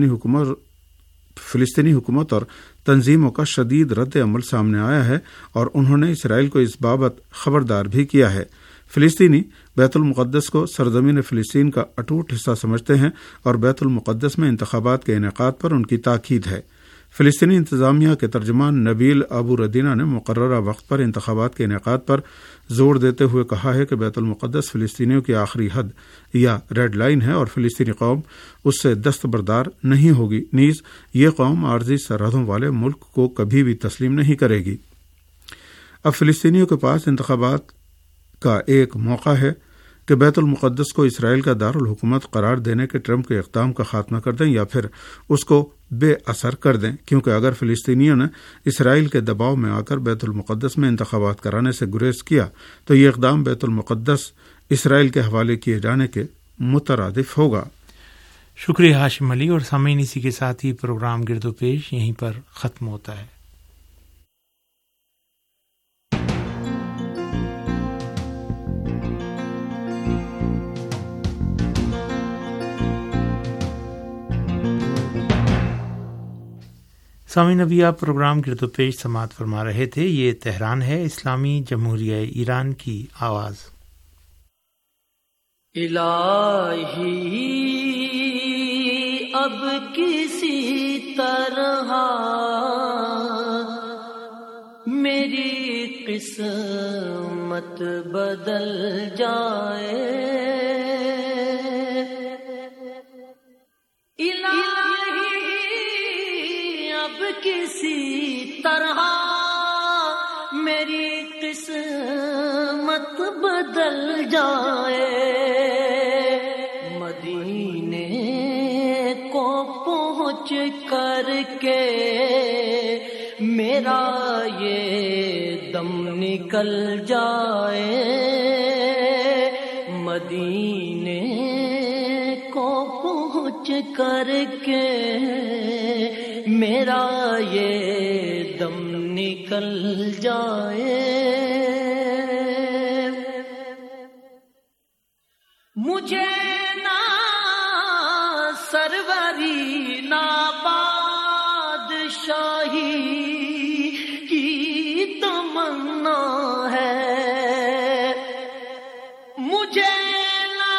فلسطینی حکومت اور تنظیموں کا شدید رد عمل سامنے آیا ہے اور انہوں نے اسرائیل کو اس بابت خبردار بھی کیا ہے۔ فلسطینی بیت المقدس کو سرزمین فلسطین کا اٹوٹ حصہ سمجھتے ہیں اور بیت المقدس میں انتخابات کے انعقاد پر ان کی تاکید ہے۔ فلسطینی انتظامیہ کے ترجمان نبیل ابو ردینہ نے مقررہ وقت پر انتخابات کے انعقاد پر زور دیتے ہوئے کہا ہے کہ بیت المقدس فلسطینیوں کی آخری حد یا ریڈ لائن ہے اور فلسطینی قوم اس سے دستبردار نہیں ہوگی، نیز یہ قوم عارضی سرحدوں والے ملک کو کبھی بھی تسلیم نہیں کرے گی۔ اب فلسطینیوں کے پاس انتخابات کا ایک موقع ہے کہ بیت المقدس کو اسرائیل کا دارالحکومت قرار دینے کے ٹرمپ کے اقدام کا خاتمہ کر دیں یا پھر اس کو بے اثر کر دیں، کیونکہ اگر فلسطینیوں نے اسرائیل کے دباؤ میں آ کر بیت المقدس میں انتخابات کرانے سے گریز کیا تو یہ اقدام بیت المقدس اسرائیل کے حوالے کیے جانے کے مترادف ہوگا۔ شکریہ ہاشم علی، اور سامعین اسی کے ساتھ ہی پروگرام گرد و پیش یہیں پر ختم ہوتا ہے۔ سامعین ابھی آپ پروگرام گرد و پیش سماعت فرما رہے تھے۔ یہ تہران ہے، اسلامی جمہوریہ ایران کی آواز۔ الہی اب کسی طرح میری قسمت بدل جائے، کسی طرح میری قسمت بدل جائے، مدینے کو پہنچ کر کے میرا یہ دم نکل جائے، مدینے کو پہنچ کر کے میرا یہ دم نکل جائے، مجھے نہ سروری نہ بادشاہی کی تمنا ہے، مجھے نہ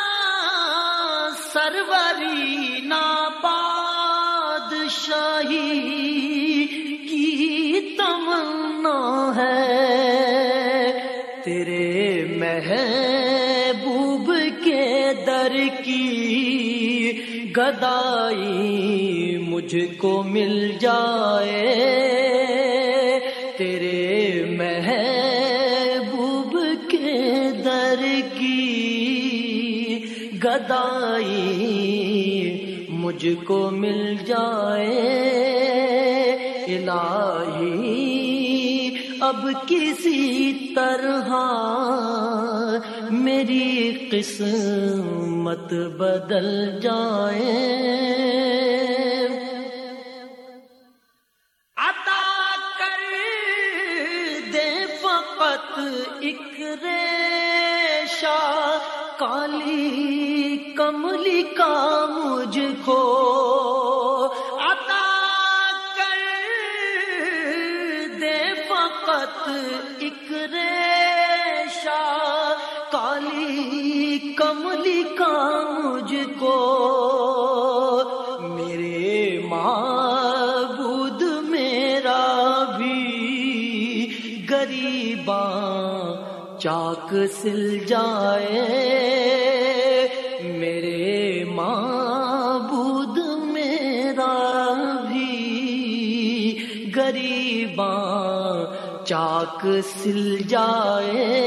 سروری نہ شاہی کی تمنا ہے، تیرے محبوب کے در کی گدائی مجھ کو مل جائے، تیرے محبوب کے در کی گدائی مجھ کو مل جائے، الہی اب کسی طرح میری قسمت بدل جائے، عطا کر دے فقط ایک ریشہ کالی کملی کا مجھ کو، عطا کر دے فقط ایک ریشہ کالی کملی کا مجھ کو، میرے معبود میرا بھی غریباں چاک سل جائے، میرے معبود میرا بھی غریباں چاک سل جائے،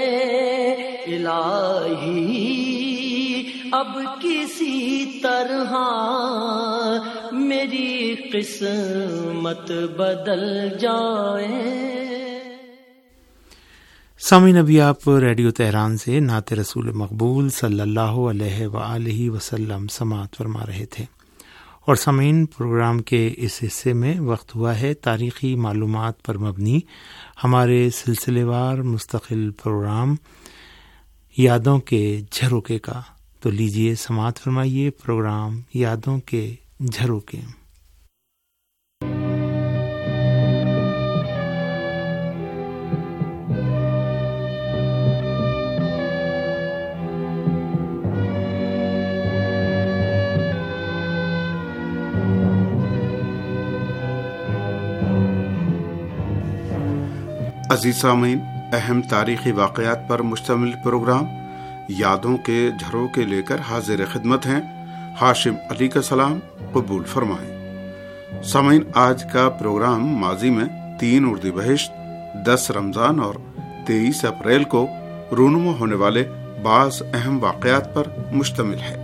الہی اب کسی طرح میری قسمت بدل جائے۔ سامعین ابھی آپ ریڈیو تہران سے نعت رسول مقبول صلی اللہ علیہ وآلہ وسلم سماعت فرما رہے تھے، اور سامعین پروگرام کے اس حصے میں وقت ہوا ہے تاریخی معلومات پر مبنی ہمارے سلسلے وار مستقل پروگرام یادوں کے جھروکے کا، تو لیجئے سماعت فرمائیے پروگرام یادوں کے جھروکے۔ عزیز سامعین، اہم تاریخی واقعات پر مشتمل پروگرام یادوں کے جھروکے لے کر حاضر خدمت ہیں۔ ہاشم علی کا سلام قبول فرمائیں۔ سامعین، آج کا پروگرام ماضی میں 3 اردیبہشت، 10 رمضان اور 23 اپریل کو رونما ہونے والے بعض اہم واقعات پر مشتمل ہے۔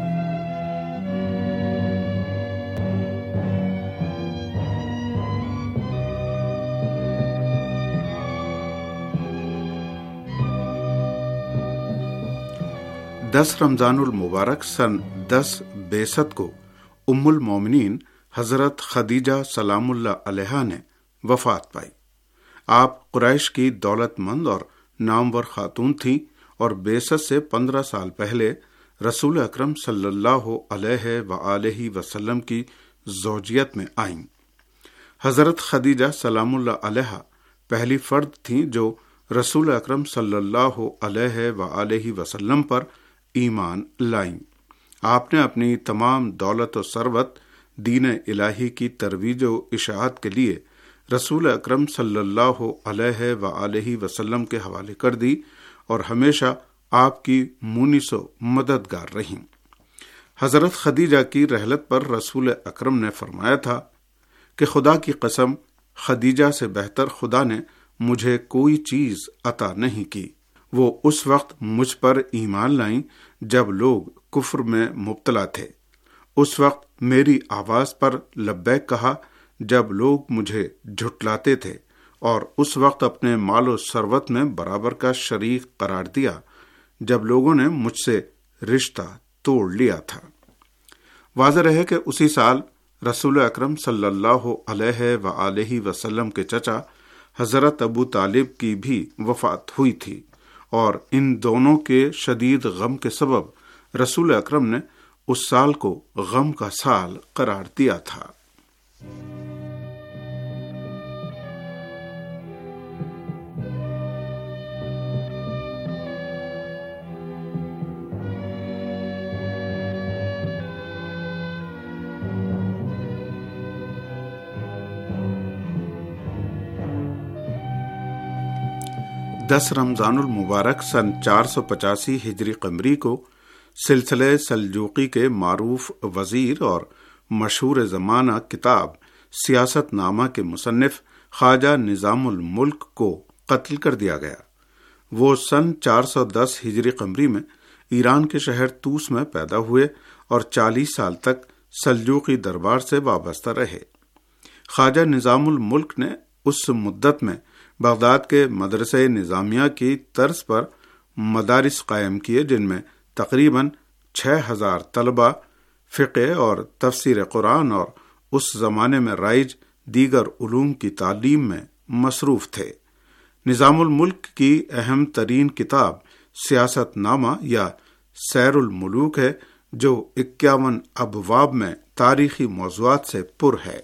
رمضان المبارک سن 10 بیست کو ام المومنین حضرت خدیجہ سلام اللہ علیہا نے وفات پائی۔ آپ قریش کی دولت مند اور نامور خاتون تھیں اور بیست سے 15 سال پہلے رسول اکرم صلی اللہ علیہ وآلہ وسلم کی زوجیت میں آئیں۔ حضرت خدیجہ سلام اللہ علیہا پہلی فرد تھیں جو رسول اکرم صلی اللہ علیہ وآلہ وسلم پر ایمان لائیں۔ آپ نے اپنی تمام دولت و ثروت دین الہی کی ترویج و اشاعت کے لیے رسول اکرم صلی اللہ علیہ وآلہ وسلم کے حوالے کر دی اور ہمیشہ آپ کی مونس و مددگار رہیں۔ حضرت خدیجہ کی رحلت پر رسول اکرم نے فرمایا تھا کہ خدا کی قسم، خدیجہ سے بہتر خدا نے مجھے کوئی چیز عطا نہیں کی۔ وہ اس وقت مجھ پر ایمان لائیں جب لوگ کفر میں مبتلا تھے۔ اس وقت میری آواز پر لبیک کہا جب لوگ مجھے جھٹلاتے تھے، اور اس وقت اپنے مال و ثروت میں برابر کا شریک قرار دیا جب لوگوں نے مجھ سے رشتہ توڑ لیا تھا۔ واضح رہے کہ اسی سال رسول اکرم صلی اللہ علیہ وآلہ وسلم کے چچا حضرت ابو طالب کی بھی وفات ہوئی تھی، اور ان دونوں کے شدید غم کے سبب رسول اکرم نے اس سال کو غم کا سال قرار دیا تھا۔ رمضان المبارک سن 485 ہجری قمری کو سلسلہ سلجوقی کے معروف وزیر اور مشہور زمانہ کتاب سیاست نامہ کے مصنف خواجہ نظام الملک کو قتل کر دیا گیا۔ وہ سن 410 ہجری قمری میں ایران کے شہر طوس میں پیدا ہوئے اور 40 سال تک سلجوقی دربار سے وابستہ رہے۔ خواجہ نظام الملک نے اس مدت میں بغداد کے مدرسہ نظامیہ کی طرز پر مدارس قائم کیے، جن میں تقریباً 6000 طلبہ فقہ اور تفسیر قرآن اور اس زمانے میں رائج دیگر علوم کی تعلیم میں مصروف تھے۔ نظام الملک کی اہم ترین کتاب سیاست نامہ یا سیر الملوک ہے، جو 51 ابواب میں تاریخی موضوعات سے پر ہے۔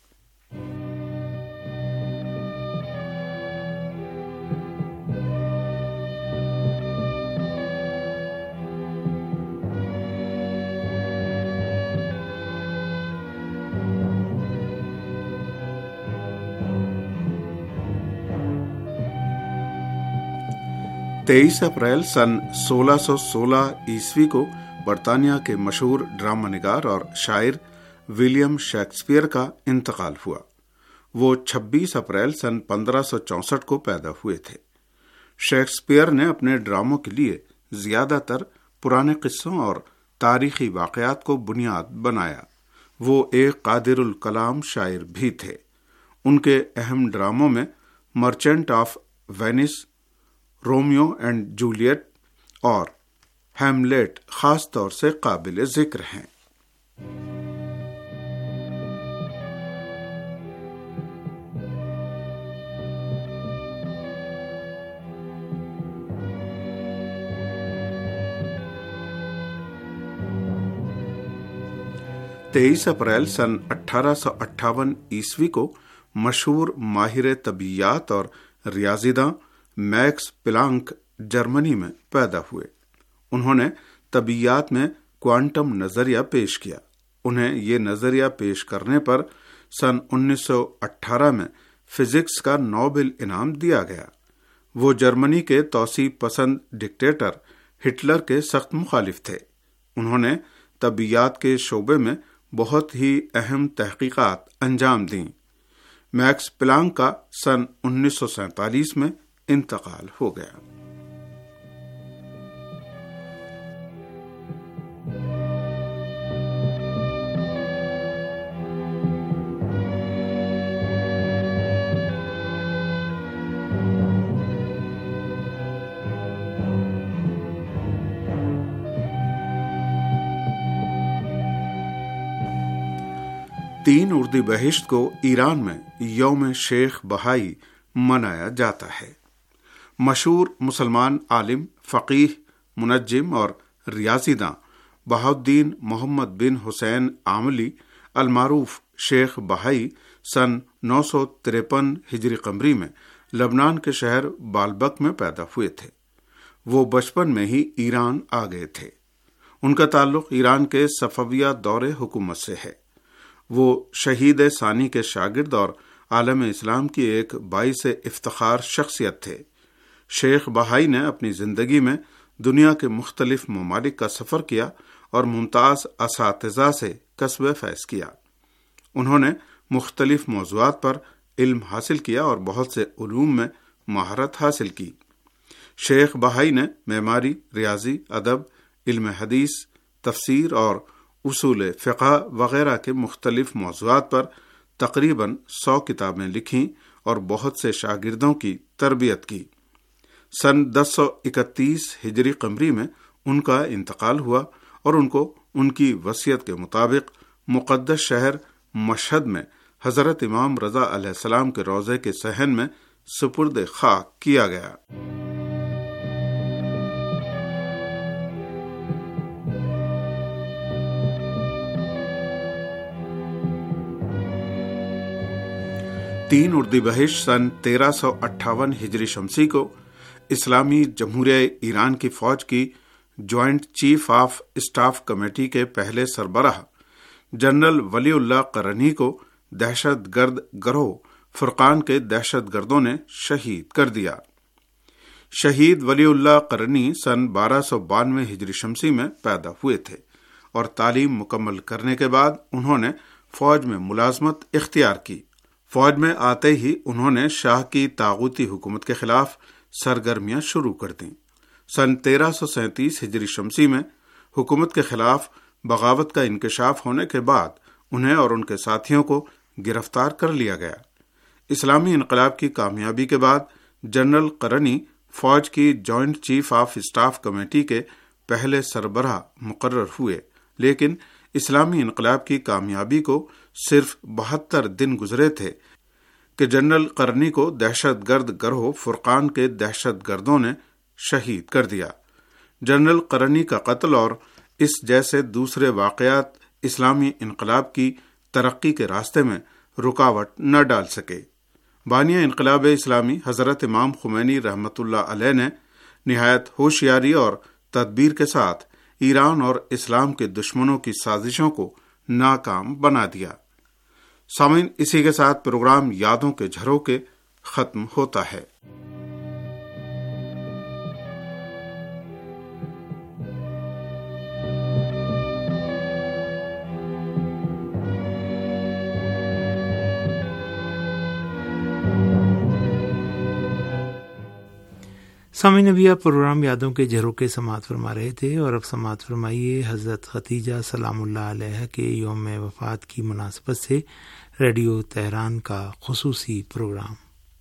23 اپریل سن 1616 عیسوی کو برطانیہ کے مشہور ڈرامہ نگار اور شاعر ولیم شیکسپیئر کا انتقال ہوا۔ وہ 26 اپریل سن 1564 کو پیدا ہوئے تھے۔ شیکسپیئر نے اپنے ڈراموں کے لیے زیادہ تر پرانے قصوں اور تاریخی واقعات کو بنیاد بنایا۔ وہ ایک قادر الکلام شاعر بھی تھے۔ ان کے اہم ڈراموں میں Merchant of Venice, Romeo and Juliet اور ہیملیٹ خاص طور سے قابل ذکر ہیں۔ اپریل سن 1858 عیسوی کو مشہور ماہر طبیعیات اور ریاضی داں میکس پلانک جرمنی میں پیدا ہوئے۔ انہوں نے طبیعیات میں کوانٹم نظریہ پیش کیا۔ انہیں یہ نظریہ پیش کرنے پر سن 1918 میں فزکس کا نوبل انعام دیا گیا۔ وہ جرمنی کے توسیع پسند ڈکٹیٹر ہٹلر کے سخت مخالف تھے۔ انہوں نے طبیعیات کے شعبے میں بہت ہی اہم تحقیقات انجام دیں۔ میکس پلانک کا سن 1947 میں انتقال ہو گیا۔ تین اردی بہشت کو ایران میں یوم شیخ بہائی منایا جاتا ہے۔ مشہور مسلمان عالم، فقیہ، منجم اور ریاضی داں بہاؤالدین محمد بن حسین عاملی المعروف شیخ بہائی سن 953 ہجری قمری میں لبنان کے شہر بالبک میں پیدا ہوئے تھے۔ وہ بچپن میں ہی ایران آ گئے تھے۔ ان کا تعلق ایران کے صفویہ دور حکومت سے ہے۔ وہ شہید ثانی کے شاگرد اور عالم اسلام کی ایک باعث افتخار شخصیت تھے۔ شیخ بہائی نے اپنی زندگی میں دنیا کے مختلف ممالک کا سفر کیا اور ممتاز اساتذہ سے کسب فیض کیا۔ انہوں نے مختلف موضوعات پر علم حاصل کیا اور بہت سے علوم میں مہارت حاصل کی۔ شیخ بہائی نے معماری، ریاضی، ادب، علم حدیث، تفسیر اور اصول فقہ وغیرہ کے مختلف موضوعات پر تقریباً 100 کتابیں لکھیں اور بہت سے شاگردوں کی تربیت کی۔ سن 1031 ہجری قمری میں ان کا انتقال ہوا اور ان کو ان کی وصیت کے مطابق مقدس شہر مشہد میں حضرت امام رضا علیہ السلام کے روضے کے صحن میں سپرد خاک کیا گیا۔ تین اردی بہشت سن 1358 ہجری شمسی کو اسلامی جمہوریہ ایران کی فوج کی joint chief of staff committee کے پہلے سربراہ جنرل ولی اللہ قرنی کو دہشت گرد گروہ فرقان کے دہشت گردوں نے شہید کر دیا۔ شہید ولی اللہ قرنی سن 1292 ہجری شمسی میں پیدا ہوئے تھے اور تعلیم مکمل کرنے کے بعد انہوں نے فوج میں ملازمت اختیار کی۔ فوج میں آتے ہی انہوں نے شاہ کی طاغوتی حکومت کے خلاف سرگرمیاں شروع کر دیں۔ سن 1337 ہجری شمسی میں حکومت کے خلاف بغاوت کا انکشاف ہونے کے بعد انہیں اور ان کے ساتھیوں کو گرفتار کر لیا گیا۔ اسلامی انقلاب کی کامیابی کے بعد جنرل قرنی فوج کی joint chief of staff committee کے پہلے سربراہ مقرر ہوئے، لیکن اسلامی انقلاب کی کامیابی کو صرف 72 دن گزرے تھے کہ جنرل قرنی کو دہشت گرد گروہ فرقان کے دہشت گردوں نے شہید کر دیا۔ جنرل قرنی کا قتل اور اس جیسے دوسرے واقعات اسلامی انقلاب کی ترقی کے راستے میں رکاوٹ نہ ڈال سکے۔ بانیہ انقلاب اسلامی حضرت امام خمینی رحمۃ اللہ علیہ نے نہایت ہوشیاری اور تدبیر کے ساتھ ایران اور اسلام کے دشمنوں کی سازشوں کو ناکام بنا دیا۔ سامعین، اسی کے ساتھ پروگرام یادوں کے جھروکے ختم ہوتا ہے۔ سامعین، ابھی آپ پروگرام یادوں کے جھروکے سماعت فرما رہے تھے اور اب سماعت فرمائیے حضرت خدیجہ سلام اللہ علیہ کے یوم وفات کی مناسبت سے ریڈیو تہران کا خصوصی پروگرام۔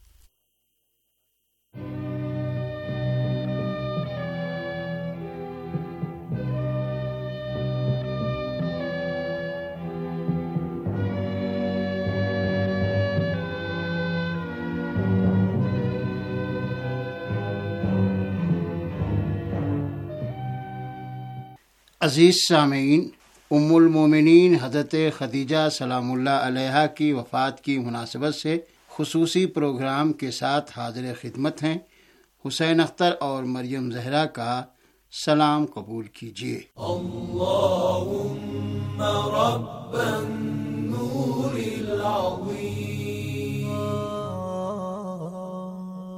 عزیز سامعین، ام المومنین حضرت خدیجہ سلام اللہ علیہ کی وفات کی مناسبت سے خصوصی پروگرام کے ساتھ حاضر خدمت ہیں۔ حسین اختر اور مریم زہرا کا سلام قبول کیجیے۔ اللہم رب النور العظیم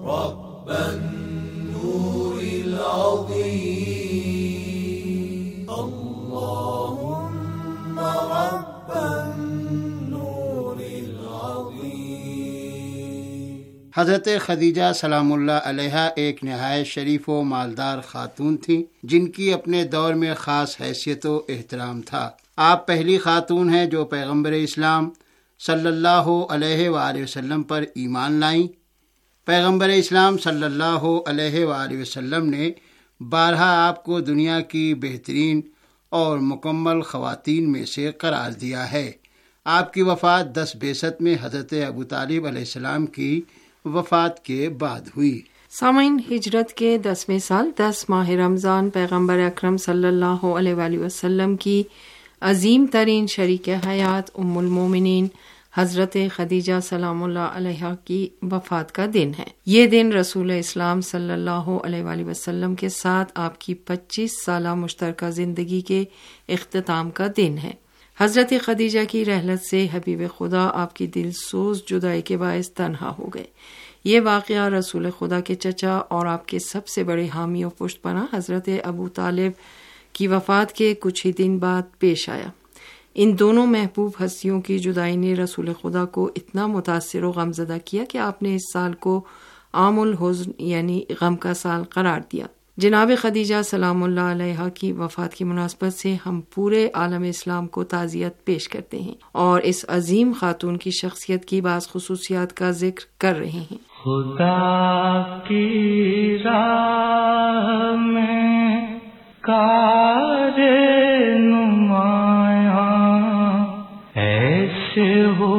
رب النور العظيم اللهم رب النور العظيم. حضرت خدیجہ سلام اللہ علیہا ایک نہایت شریف و مالدار خاتون تھیں جن کی اپنے دور میں خاص حیثیت و احترام تھا. آپ پہلی خاتون ہیں جو پیغمبر اسلام صلی اللہ علیہ وآلہ وسلم پر ایمان لائیں. پیغمبر اسلام صلی اللہ علیہ وآلہ وسلم نے بارہا آپ کو دنیا کی بہترین اور مکمل خواتین میں سے قرار دیا ہے. آپ کی وفات 10 بعثت میں حضرت ابو طالب علیہ السلام کی وفات کے بعد ہوئی. سامعین، ہجرت کے 10ویں سال 10 ماہ رمضان پیغمبر اکرم صلی اللہ علیہ وآلہ وسلم کی عظیم ترین شریک حیات ام المومنین حضرت خدیجہ سلام اللہ علیہا کی وفات کا دن ہے. یہ دن رسول اسلام صلی اللہ علیہ وآلہ وسلم کے ساتھ آپ کی 25 سالہ مشترکہ زندگی کے اختتام کا دن ہے. حضرت خدیجہ کی رحلت سے حبیب خدا آپ کی دل سوز جدائی کے باعث تنہا ہو گئے. یہ واقعہ رسول خدا کے چچا اور آپ کے سب سے بڑے حامی و پشت پناہ حضرت ابو طالب کی وفات کے کچھ ہی دن بعد پیش آیا. ان دونوں محبوب ہستیوں کی جدائی نے رسول خدا کو اتنا متاثر و غمزدہ کیا کہ آپ نے اس سال کو عام الحزن یعنی غم کا سال قرار دیا. جناب خدیجہ سلام اللہ علیہا کی وفات کی مناسبت سے ہم پورے عالم اسلام کو تعزیت پیش کرتے ہیں اور اس عظیم خاتون کی شخصیت کی بعض خصوصیات کا ذکر کر رہے ہیں. خدا کی راہ میں کار نمایاں ایسے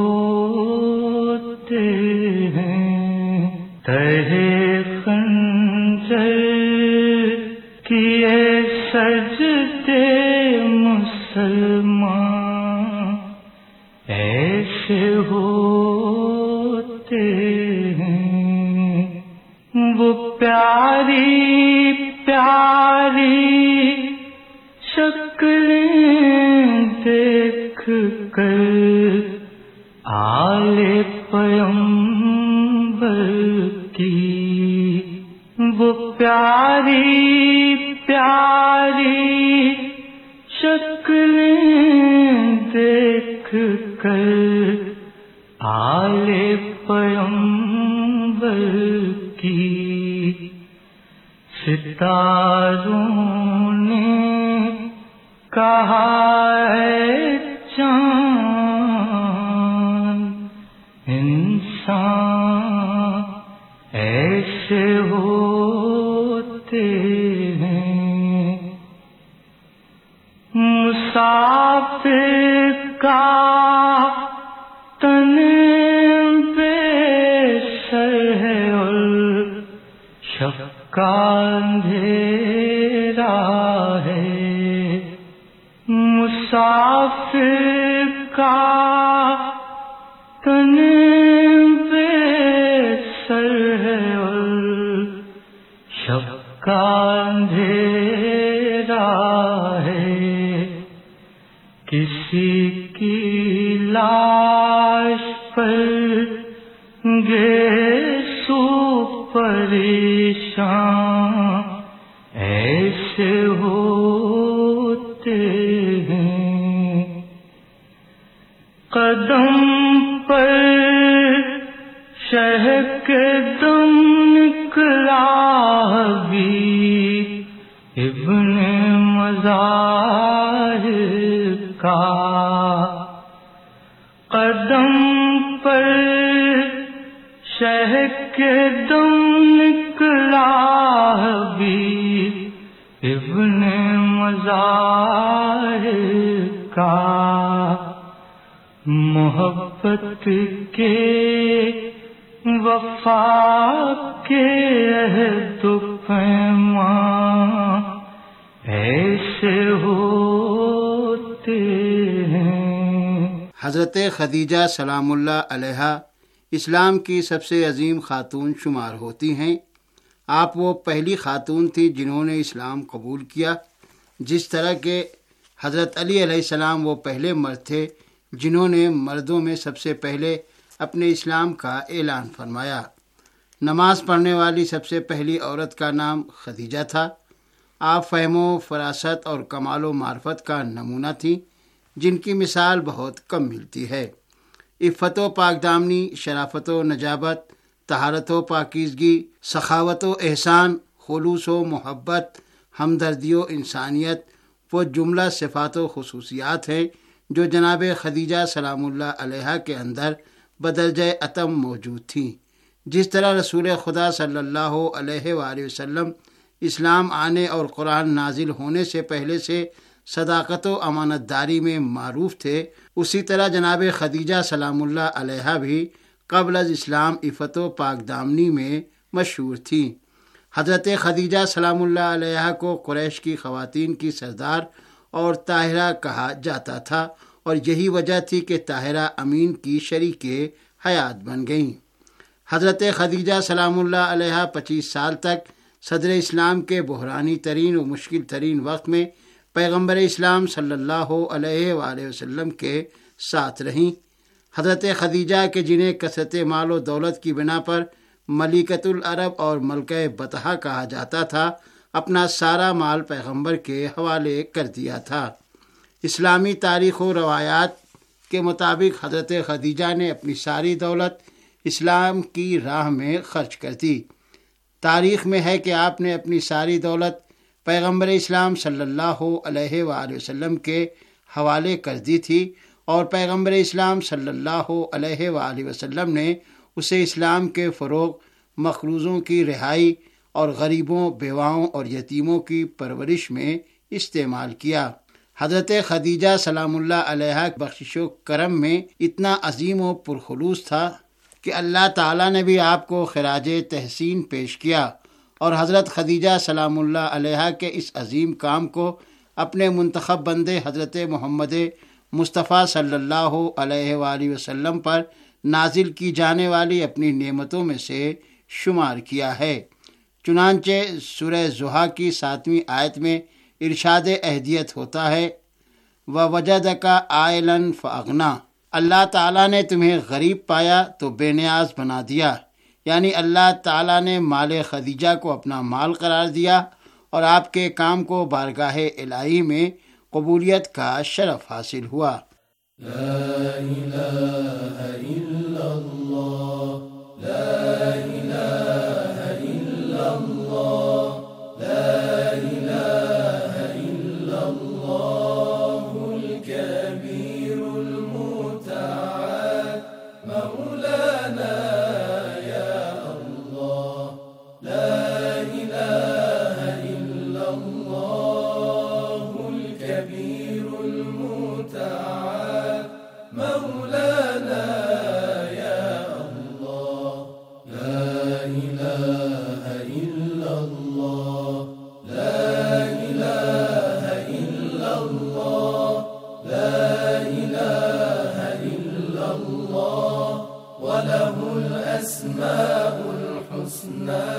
ہوتے ہیں تہے خنجر کیے سجدے مسلمان ایسے ہوتے ہیں. وہ پیاری پیاری شکلیں دیکھ کر آل پیغمبر کی وہ پیاری پیاری شکلیں دیکھ کر آل پیغمبر کی ستاروں نے کہا ہے چاند انسان ایسے ہوتے ہیں. مسافر کا تن بے سر ہے اور شب کا اندھیرا ہے. مسافر کا تن بے سر ہے اور شب کا اندھیرا ہے. کسی کی لاش پر گیسو پریشان ایسے ہوتے ہیں. قدم پر شہ کے دم نکلا بھی ابن مظاہر کا. قدم پر شہ کے دم نکلا بھی ابن مظاہر کا. محبت کے وفا کے عہد و پیمان ایسے ہوتے ہیں. حضرت خدیجہ سلام اللہ علیہا اسلام کی سب سے عظیم خاتون شمار ہوتی ہیں. آپ وہ پہلی خاتون تھی جنہوں نے اسلام قبول کیا، جس طرح کہ حضرت علی علیہ السلام وہ پہلے مرد تھے جنہوں نے مردوں میں سب سے پہلے اپنے اسلام کا اعلان فرمایا. نماز پڑھنے والی سب سے پہلی عورت کا نام خدیجہ تھا۔ آپ فہم و فراست اور کمال و معرفت کا نمونہ تھیں، جن کی مثال بہت کم ملتی ہے۔ عفت و پاک دامنی، شرافت و نجابت، طہارت و پاکیزگی، سخاوت و احسان، خلوص و محبت، ہمدردی و انسانیت وہ جملہ صفات و خصوصیات ہیں جو جناب خدیجہ سلام اللہ علیہا کے اندر بدرجہ اتم موجود تھیں۔ جس طرح رسول خدا صلی اللہ علیہ وآلہ وسلم اسلام آنے اور قرآن نازل ہونے سے پہلے سے صداقت و امانت داری میں معروف تھے، اسی طرح جناب خدیجہ سلام اللہ علیہا بھی قبل از اسلام عفت و پاک دامنی میں مشہور تھیں۔ حضرت خدیجہ سلام اللہ علیہا کو قریش کی خواتین کی سردار اور طاہرہ کہا جاتا تھا، اور یہی وجہ تھی کہ طاہرہ امین کی شریک حیات بن گئیں۔ حضرت خدیجہ سلام اللہ علیہا 25 سال تک صدر اسلام کے بحرانی ترین و مشکل ترین وقت میں پیغمبر اسلام صلی اللہ علیہ وآلہ وسلم کے ساتھ رہیں۔ حضرت خدیجہ کے جنہیں کثرت مال و دولت کی بنا پر ملکۃ العرب اور ملکہ بطحہ کہا جاتا تھا، اپنا سارا مال پیغمبر کے حوالے کر دیا تھا۔ اسلامی تاریخ و روایات کے مطابق حضرت خدیجہ نے اپنی ساری دولت اسلام کی راہ میں خرچ کر دی۔ تاریخ میں ہے کہ آپ نے اپنی ساری دولت پیغمبر اسلام صلی اللہ علیہ وآلہ وسلم کے حوالے کر دی تھی، اور پیغمبر اسلام صلی اللہ علیہ وآلہ وسلم نے اسے اسلام کے فروغ، مقروضوں کی رہائی اور غریبوں، بیواؤں اور یتیموں کی پرورش میں استعمال کیا۔ حضرت خدیجہ سلام اللہ علیہا بخشش و کرم میں اتنا عظیم و پرخلوص تھا کہ اللہ تعالیٰ نے بھی آپ کو خراج تحسین پیش کیا، اور حضرت خدیجہ سلام اللہ علیہا کے اس عظیم کام کو اپنے منتخب بندے حضرت محمد مصطفیٰ صلی اللہ علیہ وآلہ وسلم پر نازل کی جانے والی اپنی نعمتوں میں سے شمار کیا ہے۔ چنانچہ سورہ ضحیٰ کی 7ویں آیت میں ارشاد اہدیت ہوتا ہے، وَوَجَدَكَ عَائِلًا فَأَغْنَىٰ، اللہ تعالیٰ نے تمہیں غریب پایا تو بے نیاز بنا دیا، یعنی اللہ تعالیٰ نے مال خدیجہ کو اپنا مال قرار دیا اور آپ کے کام کو بارگاہ الہی میں قبولیت کا شرف حاصل ہوا۔ لا الہ الا اللہ، لا الہ الا اللہ، لا الہ الا اللہ الکبیر المتعال مولانا یا اللہ، لا الہ الا اللہ الکبیر المتعال مولانا یا اللہ، لا الہ الا اللہ، لا الہ الا اللہ، لا الہ الا اللہ وله الاسماء الحسنى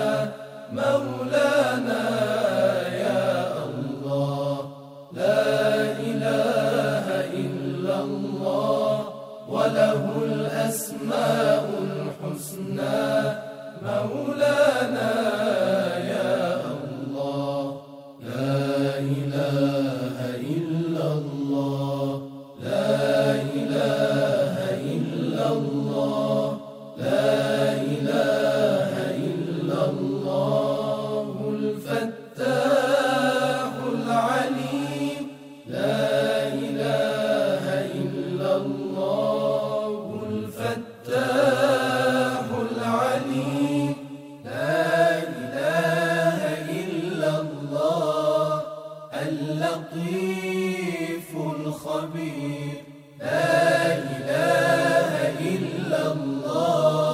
مولانا یا اللہ، لا الہ الا اللہ وله الاسماء الحسنى مولانا یا اللہ، لا الہ الا اللہ، لا الہ الا اللہ، لا الہ الا اللہ الفتاح العلیم، لا الہ الا اللہ الفتاح العلیم، لا الہ الا اللہ اللطیف الخبیر، لا الہ الا اللہ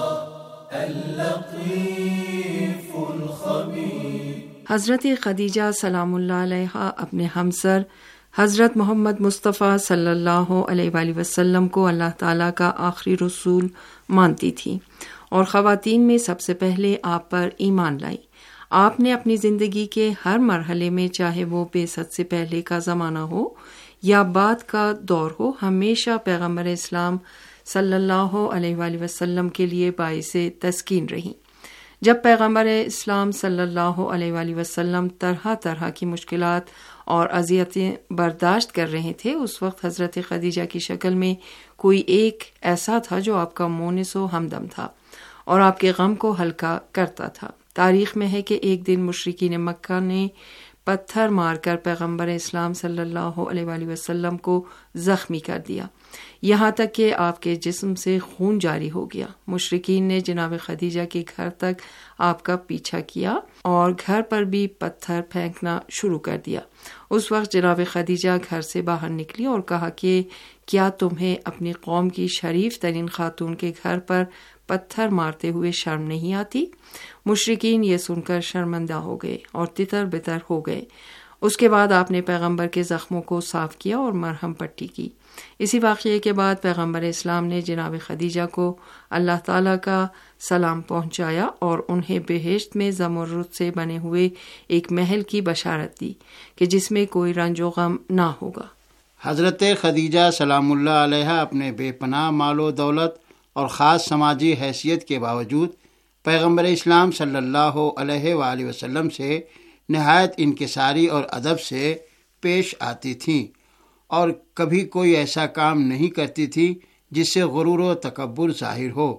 اللطیف الخبیر۔ حضرت خدیجہ سلام اللہ علیہا اپنے ہمسر حضرت محمد مصطفیٰ صلی اللہ علیہ وآلہ وسلم کو اللہ تعالیٰ کا آخری رسول مانتی تھی، اور خواتین میں سب سے پہلے آپ پر ایمان لائی۔ آپ نے اپنی زندگی کے ہر مرحلے میں، چاہے وہ بعثت سے پہلے کا زمانہ ہو یا بعد کا دور ہو، ہمیشہ پیغمبر اسلام صلی اللہ علیہ وآلہ وسلم کے لیے باعث تسکین رہی۔ جب پیغمبر اسلام صلی اللہ علیہ وآلہ وسلم طرح طرح کی مشکلات اور اذیتیں برداشت کر رہے تھے، اس وقت حضرت خدیجہ کی شکل میں کوئی ایک ایسا تھا جو آپ کا مونس و ہمدم تھا اور آپ کے غم کو ہلکا کرتا تھا۔ تاریخ میں ہے کہ ایک دن مشرکین مکہ نے پتھر مار کر پیغمبر اسلام صلی اللہ علیہ وآلہ وسلم کو زخمی کر دیا، یہاں تک کہ آپ کے جسم سے خون جاری ہو گیا۔ مشرکین نے جناب خدیجہ کے گھر تک آپ کا پیچھا کیا اور گھر پر بھی پتھر پھینکنا شروع کر دیا۔ اس وقت جناب خدیجہ گھر سے باہر نکلی اور کہا کہ کیا تمہیں اپنی قوم کی شریف ترین خاتون کے گھر پر پتھر مارتے ہوئے شرم نہیں آتی؟ مشرکین یہ سن کر شرمندہ ہو گئے اور تتر بتر ہو گئے۔ اس کے بعد آپ نے پیغمبر کے زخموں کو صاف کیا اور مرہم پٹی کی۔ اسی واقعے کے بعد پیغمبر اسلام نے جناب خدیجہ کو اللہ تعالیٰ کا سلام پہنچایا اور انہیں بہشت میں زمرد سے بنے ہوئے ایک محل کی بشارت دی کہ جس میں کوئی رنج و غم نہ ہوگا۔ حضرت خدیجہ سلام اللہ علیہ اپنے بے پناہ مال و دولت اور خاص سماجی حیثیت کے باوجود پیغمبر اسلام صلی اللہ علیہ وآلہ وسلم سے نہایت انکساری اور ادب سے پیش آتی تھیں اور کبھی کوئی ایسا کام نہیں کرتی تھی جس سے غرور و تکبر ظاہر ہو۔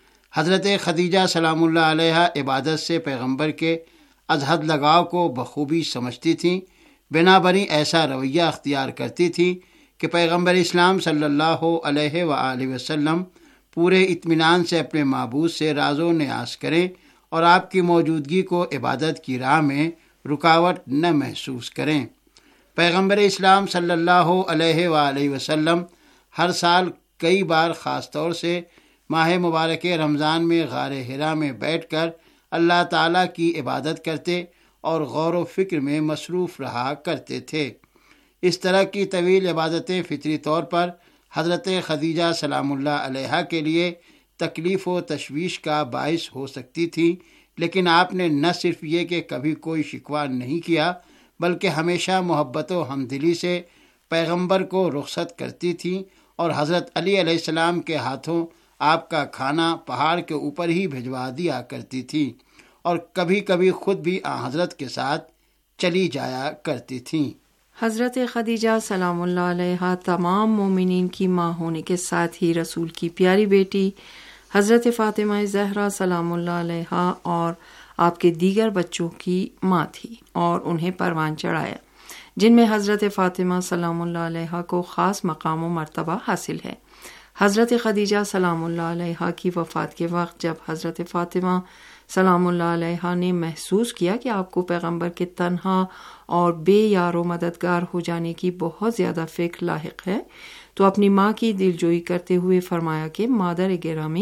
حضرت خدیجہ سلام اللہ علیہ عبادت سے پیغمبر کے از حد لگاؤ کو بخوبی سمجھتی تھیں، بنا بری ایسا رویہ اختیار کرتی تھی کہ پیغمبر اسلام صلی اللہ علیہ وآلہ وسلم پورے اطمینان سے اپنے معبود سے راز و نیاز کریں اور آپ کی موجودگی کو عبادت کی راہ میں رکاوٹ نہ محسوس کریں۔ پیغمبر اسلام صلی اللہ علیہ وآلہ وسلم ہر سال کئی بار خاص طور سے ماہ مبارک رمضان میں غار حرا میں بیٹھ کر اللہ تعالیٰ کی عبادت کرتے اور غور و فکر میں مصروف رہا کرتے تھے۔ اس طرح کی طویل عبادتیں فطری طور پر حضرت خدیجہ سلام اللہ علیہ کے لیے تکلیف و تشویش کا باعث ہو سکتی تھی، لیکن آپ نے نہ صرف یہ کہ کبھی کوئی شکوہ نہیں کیا بلکہ ہمیشہ محبت و ہمدلی سے پیغمبر کو رخصت کرتی تھیں اور حضرت علی علیہ السلام کے ہاتھوں آپ کا کھانا پہاڑ کے اوپر ہی بھجوا دیا کرتی تھیں اور کبھی کبھی خود بھی حضرت کے ساتھ چلی جایا کرتی تھیں۔ حضرت خدیجہ سلام اللہ علیہ تمام مومنین کی ماں ہونے کے ساتھ ہی رسول کی پیاری بیٹی حضرت فاطمہ زہرا سلام اللہ علیہ اور آپ کے دیگر بچوں کی ماں تھی اور انہیں پروان چڑھایا، جن میں حضرت فاطمہ سلام اللہ علیہ کو خاص مقام و مرتبہ حاصل ہے۔ حضرت خدیجہ سلام اللہ علیہ کی وفات کے وقت جب حضرت فاطمہ سلام اللہ علیہ نے محسوس کیا کہ آپ کو پیغمبر کے تنہا اور بے یار و مددگار ہو جانے کی بہت زیادہ فکر لاحق ہے، تو اپنی ماں کی دلجوئی کرتے ہوئے فرمایا کہ مادر گرامی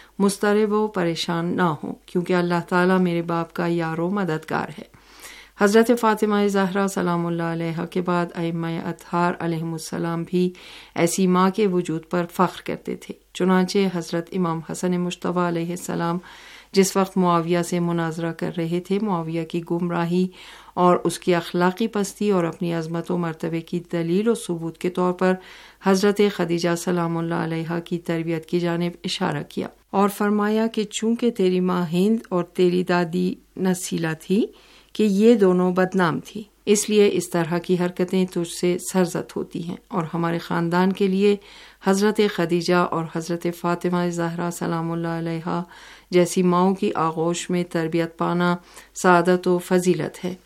مضطرب و پریشان نہ ہو، کیونکہ اللہ تعالیٰ میرے باپ کا یار و مددگار ہے۔ حضرت فاطمہ زہرا سلام اللہ علیہ کے بعد ائمہ اطہار علیہم السلام بھی ایسی ماں کے وجود پر فخر کرتے تھے۔ چنانچہ حضرت امام حسن مجتبی علیہ السلام جس وقت معاویہ سے مناظرہ کر رہے تھے، معاویہ کی گمراہی اور اس کی اخلاقی پستی اور اپنی عظمت و مرتبے کی دلیل و ثبوت کے طور پر حضرت خدیجہ سلام اللہ علیہ کی تربیت کی جانب اشارہ کیا اور فرمایا کہ چونکہ تیری ماں ہند اور تیری دادی نسیلہ تھی کہ یہ دونوں بدنام تھی، اس لیے اس طرح کی حرکتیں تجھ سے سرزد ہوتی ہیں، اور ہمارے خاندان کے لیے حضرت خدیجہ اور حضرت فاطمہ زہرا سلام اللہ علیہ جیسی ماؤں کی آغوش میں تربیت پانا سعادت و فضیلت ہے۔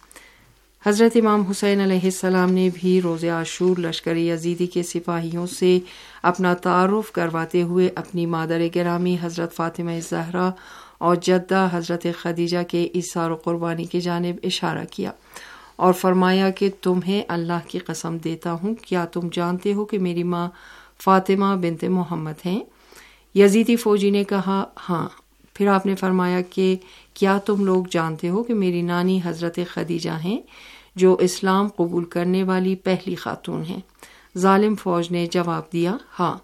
حضرت امام حسین علیہ السلام نے بھی روز عاشور لشکر یزیدی کے سپاہیوں سے اپنا تعارف کرواتے ہوئے اپنی مادر گرامی حضرت فاطمہ زہرا اور جدہ حضرت خدیجہ کے ایثار و قربانی کی جانب اشارہ کیا اور فرمایا کہ تمہیں اللہ کی قسم دیتا ہوں، کیا تم جانتے ہو کہ میری ماں فاطمہ بنت محمد ہیں؟ یزیدی فوجی نے کہا ہاں۔ پھر آپ نے فرمایا کہ کیا تم لوگ جانتے ہو کہ میری نانی حضرت خدیجہ ہیں جو اسلام قبول کرنے والی پہلی خاتون ہیں؟ ظالم فوج نے جواب دیا ہاں۔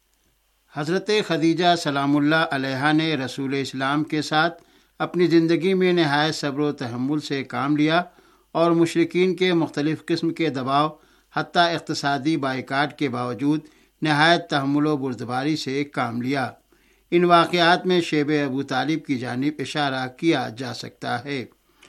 حضرت خدیجہ سلام اللہ علیہ نے رسول اسلام کے ساتھ اپنی زندگی میں نہایت صبر و تحمل سے کام لیا اور مشرکین کے مختلف قسم کے دباؤ حتیٰ اقتصادی بائیکاٹ کے باوجود نہایت تحمل و بردباری سے کام لیا۔ ان واقعات میں شیب ابو طالب کی جانب اشارہ کیا جا سکتا ہے۔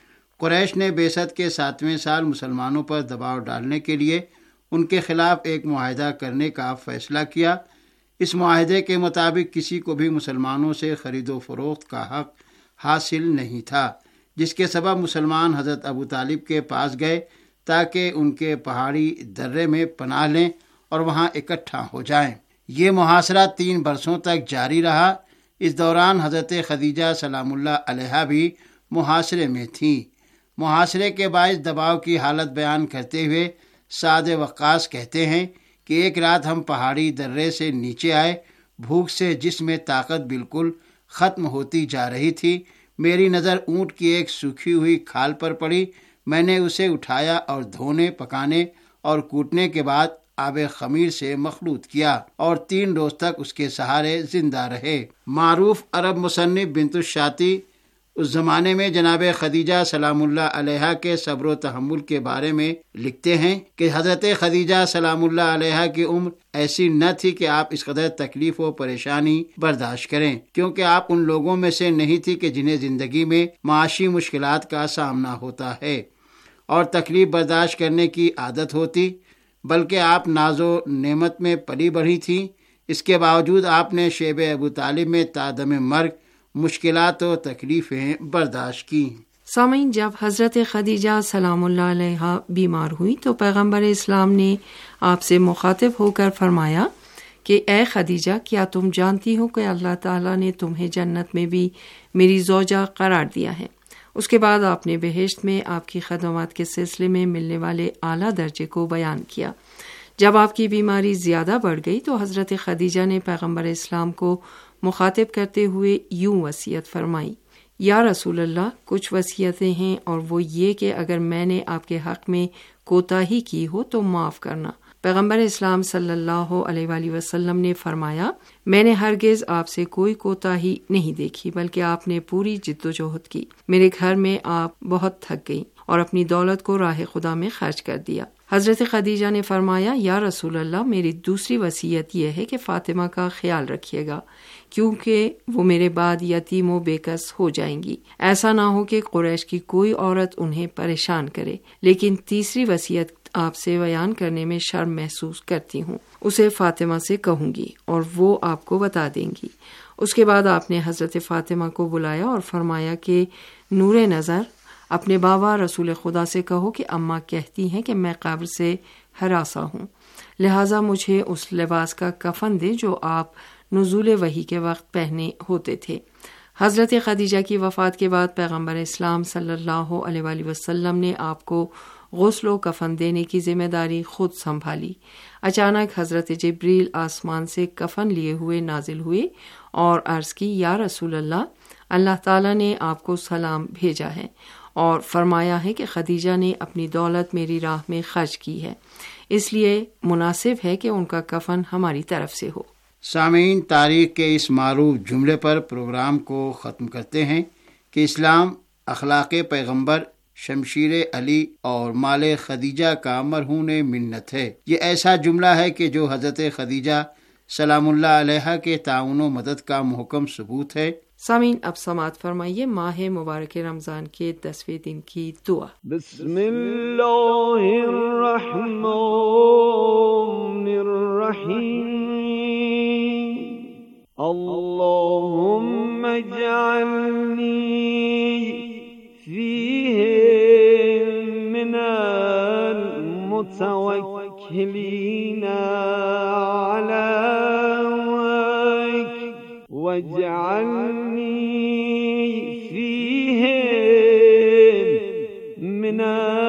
قریش نے بعثت کے 7ویں سال مسلمانوں پر دباؤ ڈالنے کے لیے ان کے خلاف ایک معاہدہ کرنے کا فیصلہ کیا۔ اس معاہدے کے مطابق کسی کو بھی مسلمانوں سے خرید و فروخت کا حق حاصل نہیں تھا، جس کے سبب مسلمان حضرت ابو طالب کے پاس گئے تاکہ ان کے پہاڑی درے میں پناہ لیں اور وہاں اکٹھا ہو جائیں۔ یہ محاصرہ 3 برسوں تک جاری رہا۔ اس دوران حضرت خدیجہ سلام اللہ علیہا بھی محاصرے میں تھیں۔ محاصرے کے باعث دباؤ کی حالت بیان کرتے ہوئے سعد وقاص کہتے ہیں کہ ایک رات ہم پہاڑی درے سے نیچے آئے، بھوک سے جسم میں طاقت بالکل ختم ہوتی جا رہی تھی۔ میری نظر اونٹ کی ایک سوکھی ہوئی کھال پر پڑی، میں نے اسے اٹھایا اور دھونے، پکانے اور کوٹنے کے بعد آب خمیر سے مخلوط کیا اور 3 روز تک اس کے سہارے زندہ رہے۔ معروف عرب مصنف بنت الشاطی اس زمانے میں جناب خدیجہ سلام اللہ علیہا کے صبر و تحمل کے بارے میں لکھتے ہیں کہ حضرت خدیجہ سلام اللہ علیہا کی عمر ایسی نہ تھی کہ آپ اس قدر تکلیف و پریشانی برداشت کریں، کیونکہ آپ ان لوگوں میں سے نہیں تھی کہ جنہیں زندگی میں معاشی مشکلات کا سامنا ہوتا ہے اور تکلیف برداشت کرنے کی عادت ہوتی، بلکہ آپ ناز و نعمت میں پلی بڑھی تھیں۔ اس کے باوجود آپ نے شیب ابو طالب میں تا دم مرگ مشکلات و تکلیفیں برداشت کی۔ سامعین، جب حضرت خدیجہ سلام اللہ علیہا بیمار ہوئی تو پیغمبر اسلام نے آپ سے مخاطب ہو کر فرمایا کہ اے خدیجہ، کیا تم جانتی ہو کہ اللہ تعالیٰ نے تمہیں جنت میں بھی میری زوجہ قرار دیا ہے؟ اس کے بعد آپ نے بہشت میں آپ کی خدمات کے سلسلے میں ملنے والے اعلیٰ درجے کو بیان کیا۔ جب آپ کی بیماری زیادہ بڑھ گئی تو حضرت خدیجہ نے پیغمبر اسلام کو مخاطب کرتے ہوئے یوں وصیت فرمائی: یا رسول اللہ، کچھ وصیتیں ہیں اور وہ یہ کہ اگر میں نے آپ کے حق میں کوتاہی کی ہو تو معاف کرنا۔ پیغمبر اسلام صلی اللہ علیہ وآلہ وسلم نے فرمایا: میں نے ہرگز آپ سے کوئی کوتاہی نہیں دیکھی، بلکہ آپ نے پوری جد و جہد کی۔ میرے گھر میں آپ بہت تھک گئی اور اپنی دولت کو راہ خدا میں خرچ کر دیا۔ حضرت خدیجہ نے فرمایا: یا رسول اللہ، میری دوسری وصیت یہ ہے کہ فاطمہ کا خیال رکھیے گا، کیونکہ وہ میرے بعد یتیم و بے کس ہو جائیں گی۔ ایسا نہ ہو کہ قریش کی کوئی عورت انہیں پریشان کرے۔ لیکن تیسری وصیت آپ سے بیان کرنے میں شرم محسوس کرتی ہوں، اسے فاطمہ سے کہوں گی اور وہ آپ کو بتا دیں گی۔ اس کے بعد آپ نے حضرت فاطمہ کو بلایا اور فرمایا کہ نور نظر، اپنے بابا رسول خدا سے کہو کہ اماں کہتی ہیں کہ میں قبر سے ہراساں ہوں، لہٰذا مجھے اس لباس کا کفن دے جو آپ نزول وحی کے وقت پہنے ہوتے تھے۔ حضرت خدیجہ کی وفات کے بعد پیغمبر اسلام صلی اللہ علیہ وآلہ وسلم نے آپ کو غسل و کفن دینے کی ذمہ داری خود سنبھالی۔ اچانک حضرت جبریل آسمان سے کفن لیے ہوئے نازل ہوئے اور عرض کی: یا رسول اللہ، اللہ تعالیٰ نے آپ کو سلام بھیجا ہے اور فرمایا ہے کہ خدیجہ نے اپنی دولت میری راہ میں خرچ کی ہے، اس لیے مناسب ہے کہ ان کا کفن ہماری طرف سے ہو۔ سامعین، تاریخ کے اس معروف جملے پر پروگرام کو ختم کرتے ہیں کہ اسلام اخلاق پیغمبر، شمشیر علی اور مال خدیجہ کا مرہون منت ہے۔ یہ ایسا جملہ ہے کہ جو حضرت خدیجہ سلام اللہ علیہا کے تعاون و مدد کا محکم ثبوت ہے۔ سامعین، اب سماعت فرمائیے ماہ مبارک رمضان کے 10ویں دن کی دعا۔ بسم اللہ الرحمن الرحیم، اللہم اجعلنی فیہ من المتوکلین علیک واجعلنی فیہ من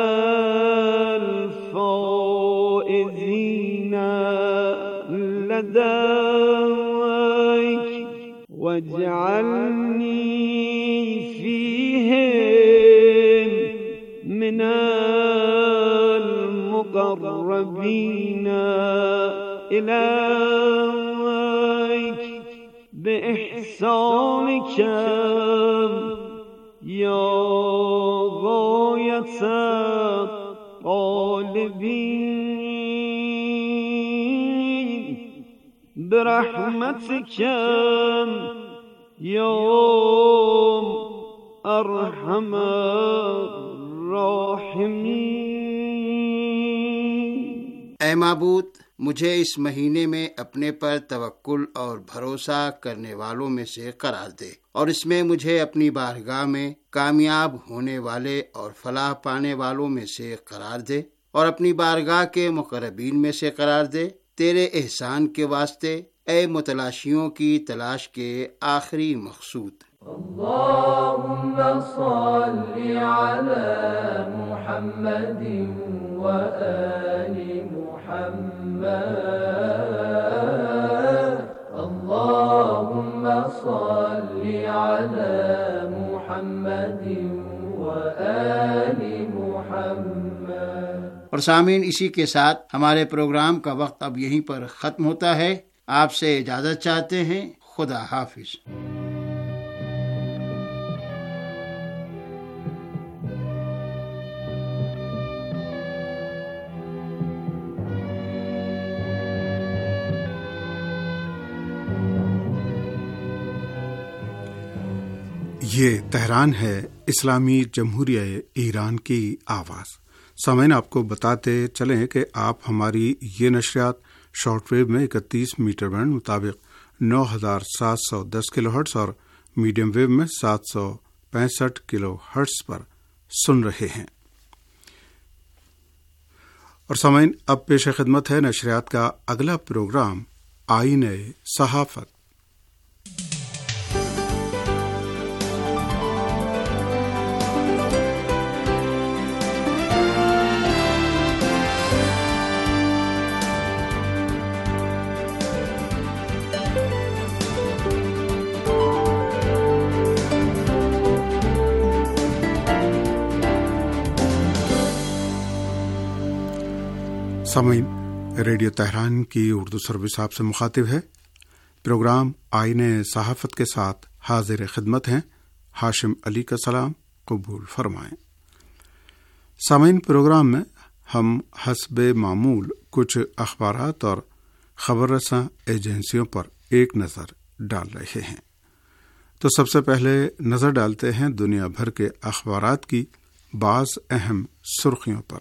الفائزین لدیک واجعلنی فیہ من المقربین الیک بإحسانک یا غایت طالبین برحمتک یا ارحم الراحمین۔ اے معبود، مجھے اس مہینے میں اپنے پر توکل اور بھروسہ کرنے والوں میں سے قرار دے، اور اس میں مجھے اپنی بارگاہ میں کامیاب ہونے والے اور فلاح پانے والوں میں سے قرار دے، اور اپنی بارگاہ کے مقربین میں سے قرار دے، تیرے احسان کے واسطے، اے متلاشیوں کی تلاش کے آخری مقصود۔ اللهم صل على محمد وآل محمد، اللهم صل على محمد وآل محمد۔ اور سامعین، اسی کے ساتھ ہمارے پروگرام کا وقت اب یہیں پر ختم ہوتا ہے۔ آپ سے اجازت چاہتے ہیں۔ خدا حافظ۔ یہ تہران ہے، اسلامی جمہوریہ ایران کی آواز۔ سامعین، آپ کو بتاتے چلیں کہ آپ ہماری یہ نشریات شارٹ ویو میں 31 میٹر بینڈ مطابق 9710 کلو ہرٹز اور میڈیم ویو میں 765 کلو ہرٹز پر سن رہے ہیں۔ اور سامعین، اب پیش خدمت ہے نشریات کا اگلا پروگرام آئین صحافت۔ سامعین، ریڈیو تہران کی اردو سروس آپ سے مخاطب ہے۔ پروگرام آئین صحافت کے ساتھ حاضر خدمت ہیں۔ ہاشم علی کا سلام قبول فرمائیں۔ سامعین، پروگرام میں ہم حسب معمول کچھ اخبارات اور خبر رساں ایجنسیوں پر ایک نظر ڈال رہے ہیں۔ تو سب سے پہلے نظر ڈالتے ہیں دنیا بھر کے اخبارات کی بعض اہم سرخیوں پر۔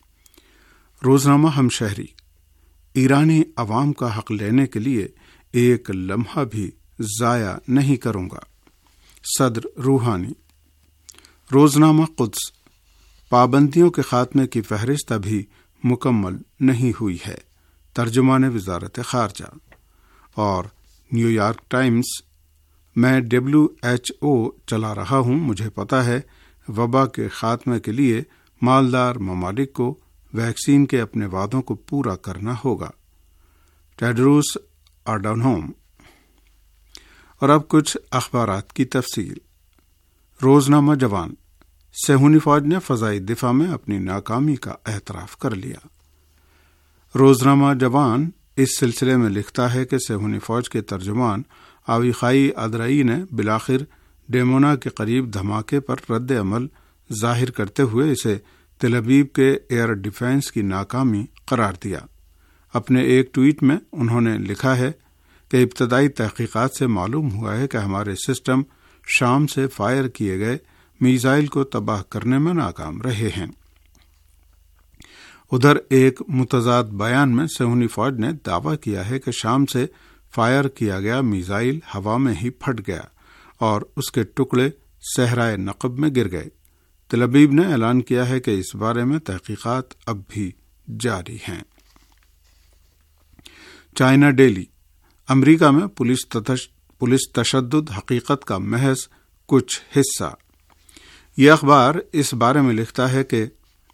روزنامہ ہمشہری: ایرانی عوام کا حق لینے کے لیے ایک لمحہ بھی ضائع نہیں کروں گا، صدر روحانی۔ روزنامہ قدس: پابندیوں کے خاتمے کی فہرست ابھی مکمل نہیں ہوئی ہے، ترجمان وزارت خارجہ۔ اور نیو یارک ٹائمز: میں WHO چلا رہا ہوں، مجھے پتا ہے وبا کے خاتمے کے لیے مالدار ممالک کو ویکسین کے اپنے وعدوں کو پورا کرنا ہوگا، ٹیڈروس اڈانوم۔ اور اب کچھ اخبارات کی تفصیل۔ روزنامہ جوان: صہیونی فوج نے فضائی دفاع میں اپنی ناکامی کا اعتراف کر لیا۔ روزنامہ جوان اس سلسلے میں لکھتا ہے کہ صہیونی فوج کے ترجمان آویخائی ادرائی نے بالآخر ڈیمونا کے قریب دھماکے پر رد عمل ظاہر کرتے ہوئے اسے تل ابیب کے ایئر ڈیفنس کی ناکامی قرار دیا۔ اپنے ایک ٹویٹ میں انہوں نے لکھا ہے کہ ابتدائی تحقیقات سے معلوم ہوا ہے کہ ہمارے سسٹم شام سے فائر کیے گئے میزائل کو تباہ کرنے میں ناکام رہے ہیں۔ ادھر ایک متضاد بیان میں صہیونی فوج نے دعویٰ کیا ہے کہ شام سے فائر کیا گیا میزائل ہوا میں ہی پھٹ گیا اور اس کے ٹکڑے صحرائے نقب میں گر گئے۔ تل ابیب نے اعلان کیا ہے کہ اس بارے میں تحقیقات اب بھی جاری ہیں۔ چائنا ڈیلی: امریکہ میں پولیس تشدد حقیقت کا محض کچھ حصہ۔ یہ اخبار اس بارے میں لکھتا ہے کہ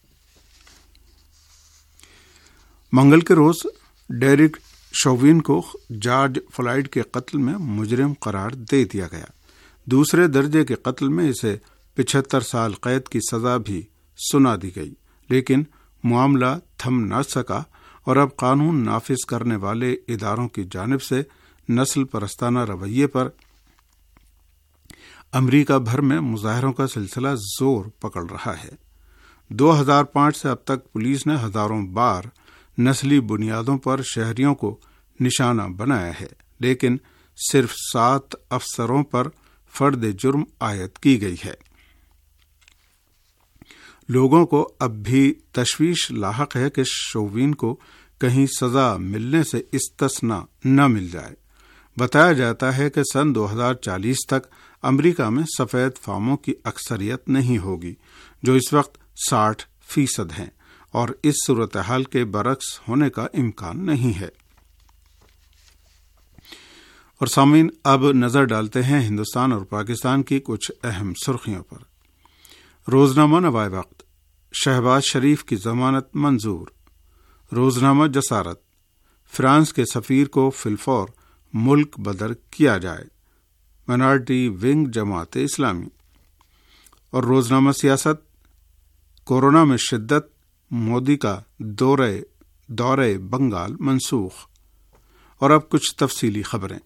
منگل کے روز ڈیرک شوین کو جارج فلائیڈ کے قتل میں مجرم قرار دے دیا گیا۔ دوسرے درجے کے قتل میں اسے 75 سال قید کی سزا بھی سنا دی گئی، لیکن معاملہ تھم نہ سکا اور اب قانون نافذ کرنے والے اداروں کی جانب سے نسل پرستانہ رویے پر امریکہ بھر میں مظاہروں کا سلسلہ زور پکڑ رہا ہے۔ 2005 سے اب تک پولیس نے ہزاروں بار نسلی بنیادوں پر شہریوں کو نشانہ بنایا ہے، لیکن صرف 7 افسروں پر فرد جرم عائد کی گئی ہے۔ لوگوں کو اب بھی تشویش لاحق ہے کہ شووین کو کہیں سزا ملنے سے استثنا نہ مل جائے۔ بتایا جاتا ہے کہ سن 2040 تک امریکہ میں سفید فاموں کی اکثریت نہیں ہوگی، جو اس وقت 60% ہیں، اور اس صورتحال کے برعکس ہونے کا امکان نہیں ہے۔ اور سامعین، اب نظر ڈالتے ہیں ہندوستان اور پاکستان کی کچھ اہم سرخیوں پر۔ روزنامہ نوائے وقت، شہباز شریف کی ضمانت منظور۔ روزنامہ جسارت، فرانس کے سفیر کو فلفور ملک بدر کیا جائے، مائنارٹی ونگ جماعت اسلامی۔ اور روزنامہ سیاست، کورونا میں شدت، مودی کا دورہ بنگال منسوخ۔ اور اب کچھ تفصیلی خبریں۔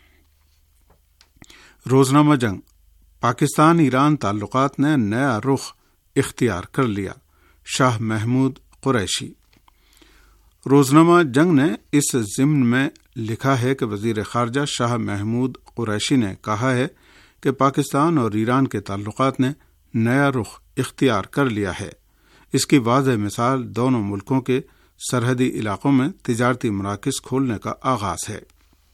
روزنامہ جنگ، پاکستان ایران تعلقات نے نیا رخ اختیار کر لیا، شاہ محمود قریشی۔ روزنامہ جنگ نے اس ضمن میں لکھا ہے کہ وزیر خارجہ شاہ محمود قریشی نے کہا ہے کہ پاکستان اور ایران کے تعلقات نے نیا رخ اختیار کر لیا ہے۔ اس کی واضح مثال دونوں ملکوں کے سرحدی علاقوں میں تجارتی مراکز کھولنے کا آغاز ہے۔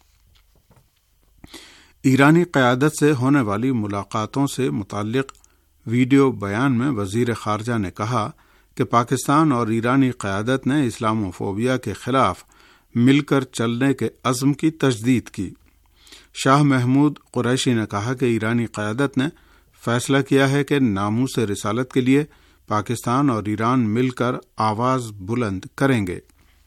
ایرانی قیادت سے ہونے والی ملاقاتوں سے متعلق ویڈیو بیان میں وزیر خارجہ نے کہا کہ پاکستان اور ایرانی قیادت نے اسلام فوبیا کے خلاف مل کر چلنے کے عزم کی تجدید کی۔ شاہ محمود قریشی نے کہا کہ ایرانی قیادت نے فیصلہ کیا ہے کہ ناموس رسالت کے لیے پاکستان اور ایران مل کر آواز بلند کریں گے۔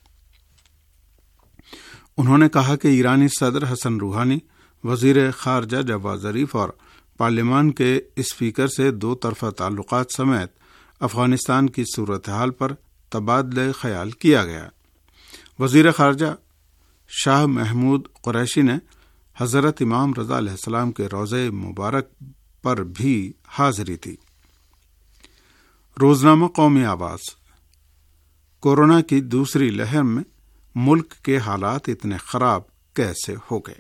انہوں نے کہا کہ ایرانی صدر حسن روحانی، وزیر خارجہ جواد ظریف اور پارلیمان کے اسپیکر سے دو طرفہ تعلقات سمیت افغانستان کی صورتحال پر تبادلہ خیال کیا گیا۔ وزیر خارجہ شاہ محمود قریشی نے حضرت امام رضا علیہ السلام کے روضہ مبارک پر بھی حاضری تھی۔ روزنامہ قومی آواز، کورونا کی دوسری لہر میں ملک کے حالات اتنے خراب کیسے ہو گئے؟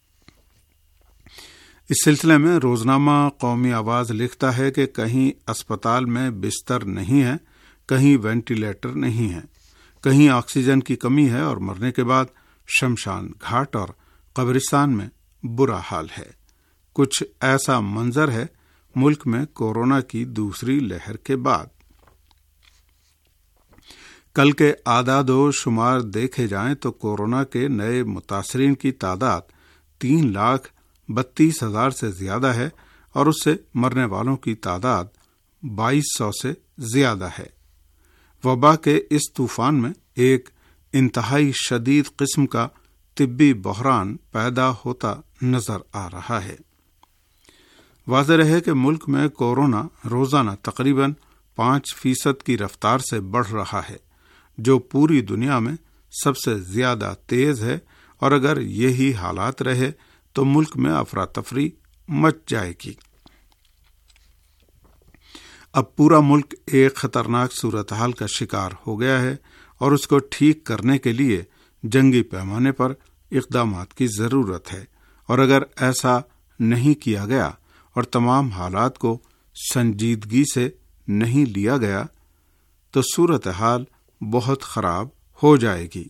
اس سلسلے میں روزنامہ قومی آواز لکھتا ہے کہ کہیں اسپتال میں بستر نہیں ہے، کہیں وینٹیلیٹر نہیں ہے، کہیں آکسیجن کی کمی ہے، اور مرنے کے بعد شمشان گھاٹ اور قبرستان میں برا حال ہے۔ کچھ ایسا منظر ہے ملک میں کورونا کی دوسری لہر کے بعد۔ کل کے اعداد و شمار دیکھے جائیں تو کورونا کے نئے متاثرین کی تعداد 3,32,000 سے زیادہ ہے، اور اس سے مرنے والوں کی تعداد 2,200 سے زیادہ ہے۔ وبا کے اس طوفان میں ایک انتہائی شدید قسم کا طبی بحران پیدا ہوتا نظر آ رہا ہے۔ واضح رہے کہ ملک میں کورونا روزانہ تقریباً 5% کی رفتار سے بڑھ رہا ہے، جو پوری دنیا میں سب سے زیادہ تیز ہے، اور اگر یہی حالات رہے تو ملک میں افراتفری مچ جائے گی۔ اب پورا ملک ایک خطرناک صورتحال کا شکار ہو گیا ہے، اور اس کو ٹھیک کرنے کے لیے جنگی پیمانے پر اقدامات کی ضرورت ہے، اور اگر ایسا نہیں کیا گیا اور تمام حالات کو سنجیدگی سے نہیں لیا گیا تو صورتحال بہت خراب ہو جائے گی۔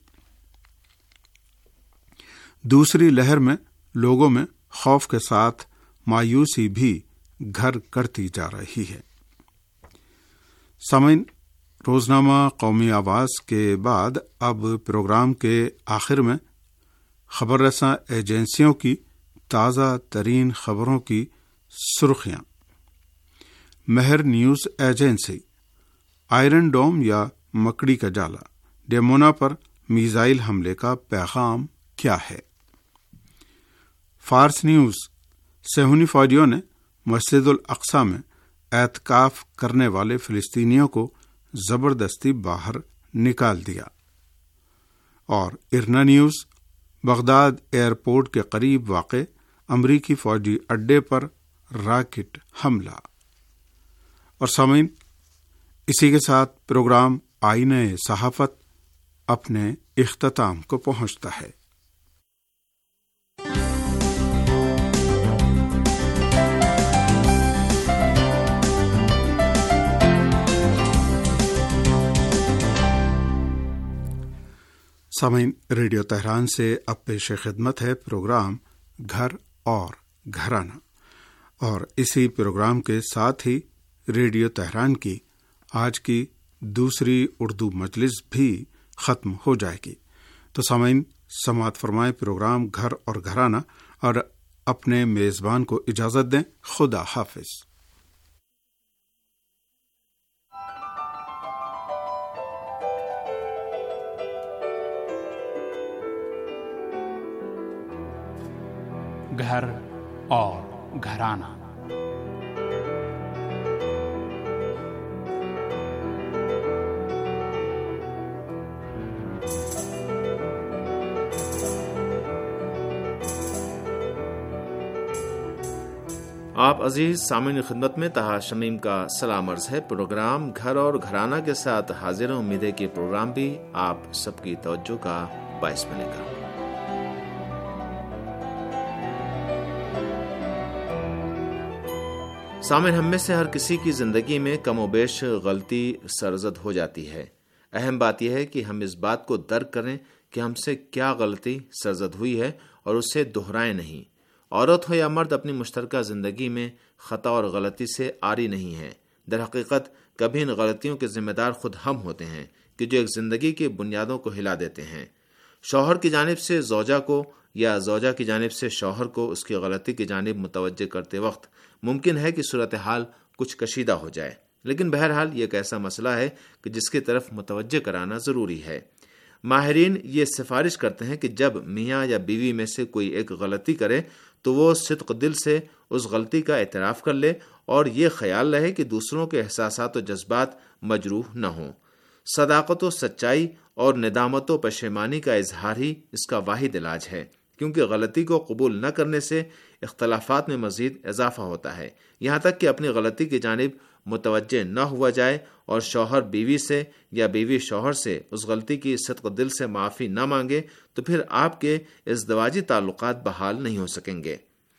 دوسری لہر میں لوگوں میں خوف کے ساتھ مایوسی بھی گھر کرتی جا رہی ہے۔ سامعین، روزنامہ قومی آواز کے بعد اب پروگرام کے آخر میں خبر رساں ایجنسیوں کی تازہ ترین خبروں کی سرخیاں۔ مہر نیوز ایجنسی، آئرن ڈوم یا مکڑی کا جالا، ڈیمونا پر میزائل حملے کا پیغام کیا ہے؟ فارس نیوز، صہیونی فوجیوں نے مسجد الاقصی میں اعتکاف کرنے والے فلسطینیوں کو زبردستی باہر نکال دیا۔ اور ارنا نیوز، بغداد ایئرپورٹ کے قریب واقع امریکی فوجی اڈے پر راکٹ حملہ۔ اور سامعین، اسی کے ساتھ پروگرام آئینہ صحافت اپنے اختتام کو پہنچتا ہے۔ سامعین، ریڈیو تہران سے اب پیش خدمت ہے پروگرام گھر اور گھرانہ، اور اسی پروگرام کے ساتھ ہی ریڈیو تہران کی آج کی دوسری اردو مجلس بھی ختم ہو جائے گی۔ تو سامعین، سماعت فرمائیں پروگرام گھر اور گھرانہ، اور اپنے میزبان کو اجازت دیں۔ خدا حافظ۔ گھر اور گھرانہ۔ آپ عزیز سامعین خدمت میں طاہر شمیم کا سلام عرض ہے۔ پروگرام گھر اور گھرانہ کے ساتھ حاضر ہوں۔ امید ہے کہ پروگرام بھی آپ سب کی توجہ کا باعث بنے گا۔ سامعین، ہم میں سے ہر کسی کی زندگی میں کم و بیش غلطی سرزد ہو جاتی ہے۔ اہم بات یہ ہے کہ ہم اس بات کو درک کریں کہ ہم سے کیا غلطی سرزد ہوئی ہے اور اسے دہرائیں نہیں۔ عورت ہو یا مرد، اپنی مشترکہ زندگی میں خطا اور غلطی سے عاری نہیں ہے۔ در حقیقت کبھی ان غلطیوں کے ذمہ دار خود ہم ہوتے ہیں کہ جو ایک زندگی کی بنیادوں کو ہلا دیتے ہیں۔ شوہر کی جانب سے زوجہ کو یا زوجہ کی جانب سے شوہر کو اس کی غلطی کی جانب متوجہ کرتے وقت ممکن ہے کہ صورتحال کچھ کشیدہ ہو جائے، لیکن بہرحال یہ ایک ایسا مسئلہ ہے کہ جس کی طرف متوجہ کرانا ضروری ہے۔ ماہرین یہ سفارش کرتے ہیں کہ جب میاں یا بیوی میں سے کوئی ایک غلطی کرے تو وہ صدق دل سے اس غلطی کا اعتراف کر لے اور یہ خیال رہے کہ دوسروں کے احساسات و جذبات مجروح نہ ہوں۔ صداقت و سچائی اور ندامت و پشیمانی کا اظہار ہی اس کا واحد علاج ہے، کیونکہ غلطی کو قبول نہ کرنے سے اختلافات میں مزید اضافہ ہوتا ہے، یہاں تک کہ اپنی غلطی کی جانب متوجہ نہ ہوا جائے اور شوہر بیوی سے یا بیوی شوہر سے اس غلطی کی صدق دل سے معافی نہ مانگے تو پھر آپ کے ازدواجی تعلقات بحال نہیں ہو سکیں گے۔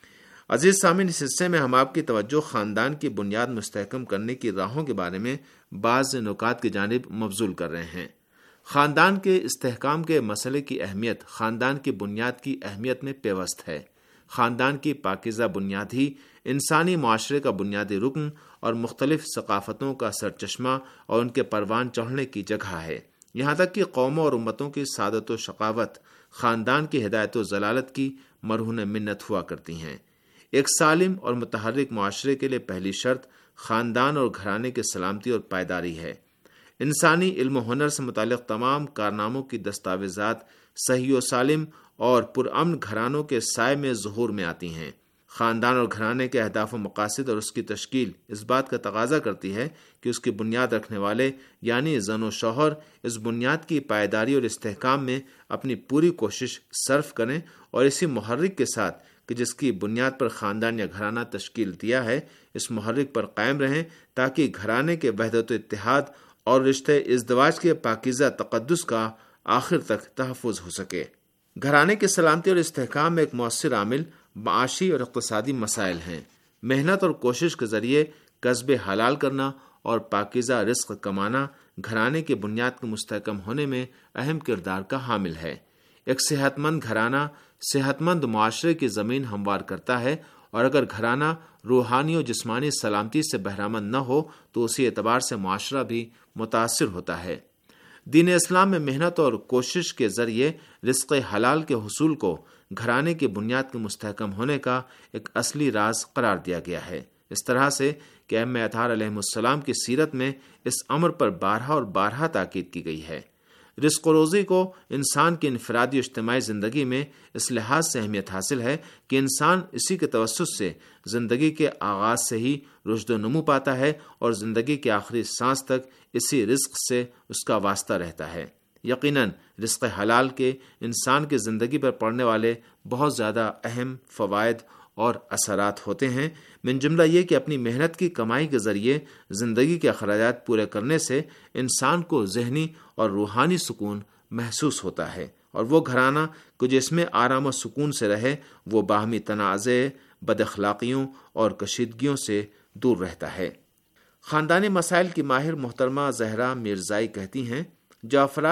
عزیز سامعین، اس حصے میں ہم آپ کی توجہ خاندان کی بنیاد مستحکم کرنے کی راہوں کے بارے میں بعض نکات کی جانب مبذول کر رہے ہیں۔ خاندان کے استحکام کے مسئلے کی اہمیت خاندان کی بنیاد کی اہمیت میں پیوست ہے۔ خاندان کی پاکیزہ بنیاد ہی انسانی معاشرے کا بنیادی رکن اور مختلف ثقافتوں کا سرچشمہ اور ان کے پروان چڑھنے کی جگہ ہے۔ یہاں تک کہ قوموں اور امتوں کی سعادت و شقاوت خاندان کی ہدایت و ضلالت کی مرہون منت ہوا کرتی ہیں۔ ایک سالم اور متحرک معاشرے کے لیے پہلی شرط خاندان اور گھرانے کی سلامتی اور پائیداری ہے۔ انسانی علم و ہنر سے متعلق تمام کارناموں کی دستاویزات صحیح و سالم اور پرامن گھرانوں کے سائے میں ظہور میں آتی ہیں۔ خاندان اور گھرانے کے اہداف و مقاصد اور اس کی تشکیل اس بات کا تقاضا کرتی ہے کہ اس کی بنیاد رکھنے والے یعنی زن و شوہر اس بنیاد کی پائیداری اور استحکام میں اپنی پوری کوشش صرف کریں اور اسی محرک کے ساتھ کہ جس کی بنیاد پر خاندان یا گھرانہ تشکیل دیا ہے، اس محرک پر قائم رہیں تاکہ گھرانے کے وحدت و اتحاد اور رشتے ازدواج کے پاکیزہ تقدس کا آخر تک تحفظ ہو سکے۔ گھرانے کی سلامتی اور استحکام میں ایک مؤثر عامل معاشی اور اقتصادی مسائل ہیں۔ محنت اور کوشش کے ذریعے کسب حلال کرنا اور پاکیزہ رزق کمانا گھرانے کی بنیاد کے مستحکم ہونے میں اہم کردار کا حامل ہے۔ ایک صحت مند گھرانہ صحت مند معاشرے کی زمین ہموار کرتا ہے، اور اگر گھرانہ روحانی اور جسمانی سلامتی سے بہرامند نہ ہو تو اسی اعتبار سے معاشرہ بھی متاثر ہوتا ہے۔ دین اسلام میں محنت اور کوشش کے ذریعے رزق حلال کے حصول کو گھرانے کی بنیاد کے مستحکم ہونے کا ایک اصلی راز قرار دیا گیا ہے، اس طرح سے کہ ائمہ اطہار علیہ السلام کی سیرت میں اس امر پر بارہا اور بارہا تاکید کی گئی ہے۔ رزق و روزی کو انسان کی انفرادی اجتماعی زندگی میں اس لحاظ سے اہمیت حاصل ہے کہ انسان اسی کے توسط سے زندگی کے آغاز سے ہی رشد و نمو پاتا ہے اور زندگی کے آخری سانس تک اسی رزق سے اس کا واسطہ رہتا ہے۔ یقیناً رزق حلال کے انسان کی زندگی پر پڑنے والے بہت زیادہ اہم فوائد اور اثرات ہوتے ہیں، من جملہ یہ کہ اپنی محنت کی کمائی کے ذریعے زندگی کے اخراجات پورے کرنے سے انسان کو ذہنی اور روحانی سکون محسوس ہوتا ہے، اور وہ گھرانہ کو جس میں آرام و سکون سے رہے وہ باہمی تنازع، بد اخلاقیوں اور کشیدگیوں سے دور رہتا ہے۔ خاندانی مسائل کی ماہر محترمہ زہرا میرزائی کہتی ہیں، جو افراد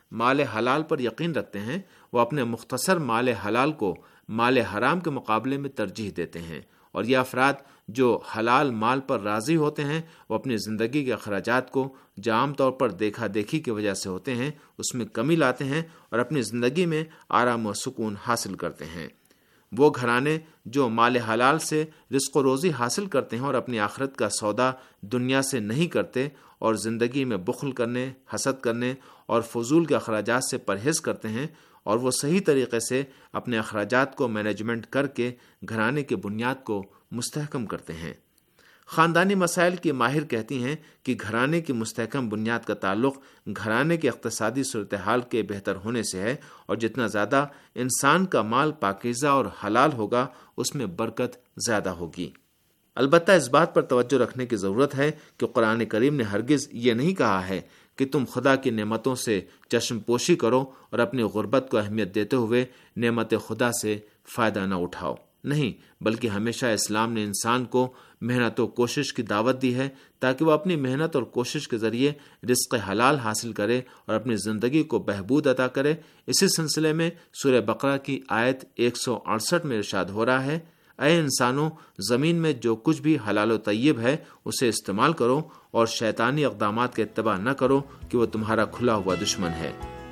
مال حلال پر یقین رکھتے ہیں وہ اپنے مختصر مال حلال کو مال حرام کے مقابلے میں ترجیح دیتے ہیں، اور یہ افراد جو حلال مال پر راضی ہوتے ہیں وہ اپنی زندگی کے اخراجات کو جو عام طور پر دیکھا دیکھی کی وجہ سے ہوتے ہیں اس میں کمی لاتے ہیں اور اپنی زندگی میں آرام و سکون حاصل کرتے ہیں۔ وہ گھرانے جو مال حلال سے رزق و روزی حاصل کرتے ہیں اور اپنی آخرت کا سودا دنیا سے نہیں کرتے اور زندگی میں بخل کرنے، حسد کرنے اور فضول کے اخراجات سے پرہیز کرتے ہیں، اور وہ صحیح طریقے سے اپنے اخراجات کو مینجمنٹ کر کے گھرانے کی بنیاد کو مستحکم کرتے ہیں۔ خاندانی مسائل کی ماہر کہتی ہیں کہ گھرانے کی مستحکم بنیاد کا تعلق گھرانے کی اقتصادی صورتحال کے بہتر ہونے سے ہے، اور جتنا زیادہ انسان کا مال پاکیزہ اور حلال ہوگا اس میں برکت زیادہ ہوگی۔ البتہ اس بات پر توجہ رکھنے کی ضرورت ہے کہ قرآن کریم نے ہرگز یہ نہیں کہا ہے کہ تم خدا کی نعمتوں سے چشم پوشی کرو اور اپنی غربت کو اہمیت دیتے ہوئے نعمت خدا سے فائدہ نہ اٹھاؤ۔ نہیں، بلکہ ہمیشہ اسلام نے انسان کو محنت و کوشش کی دعوت دی ہے تاکہ وہ اپنی محنت اور کوشش کے ذریعے رزق حلال حاصل کرے اور اپنی زندگی کو بہبود عطا کرے۔ اسی سلسلے میں سورہ بقرہ کی آیت 168 میں ارشاد ہو رہا ہے، اے انسانوں، زمین میں جو کچھ بھی حلال و طیب ہے اسے استعمال کرو اور شیطانی اقدامات کا اتباع نہ کرو کہ وہ تمہارا کھلا ہوا دشمن ہے۔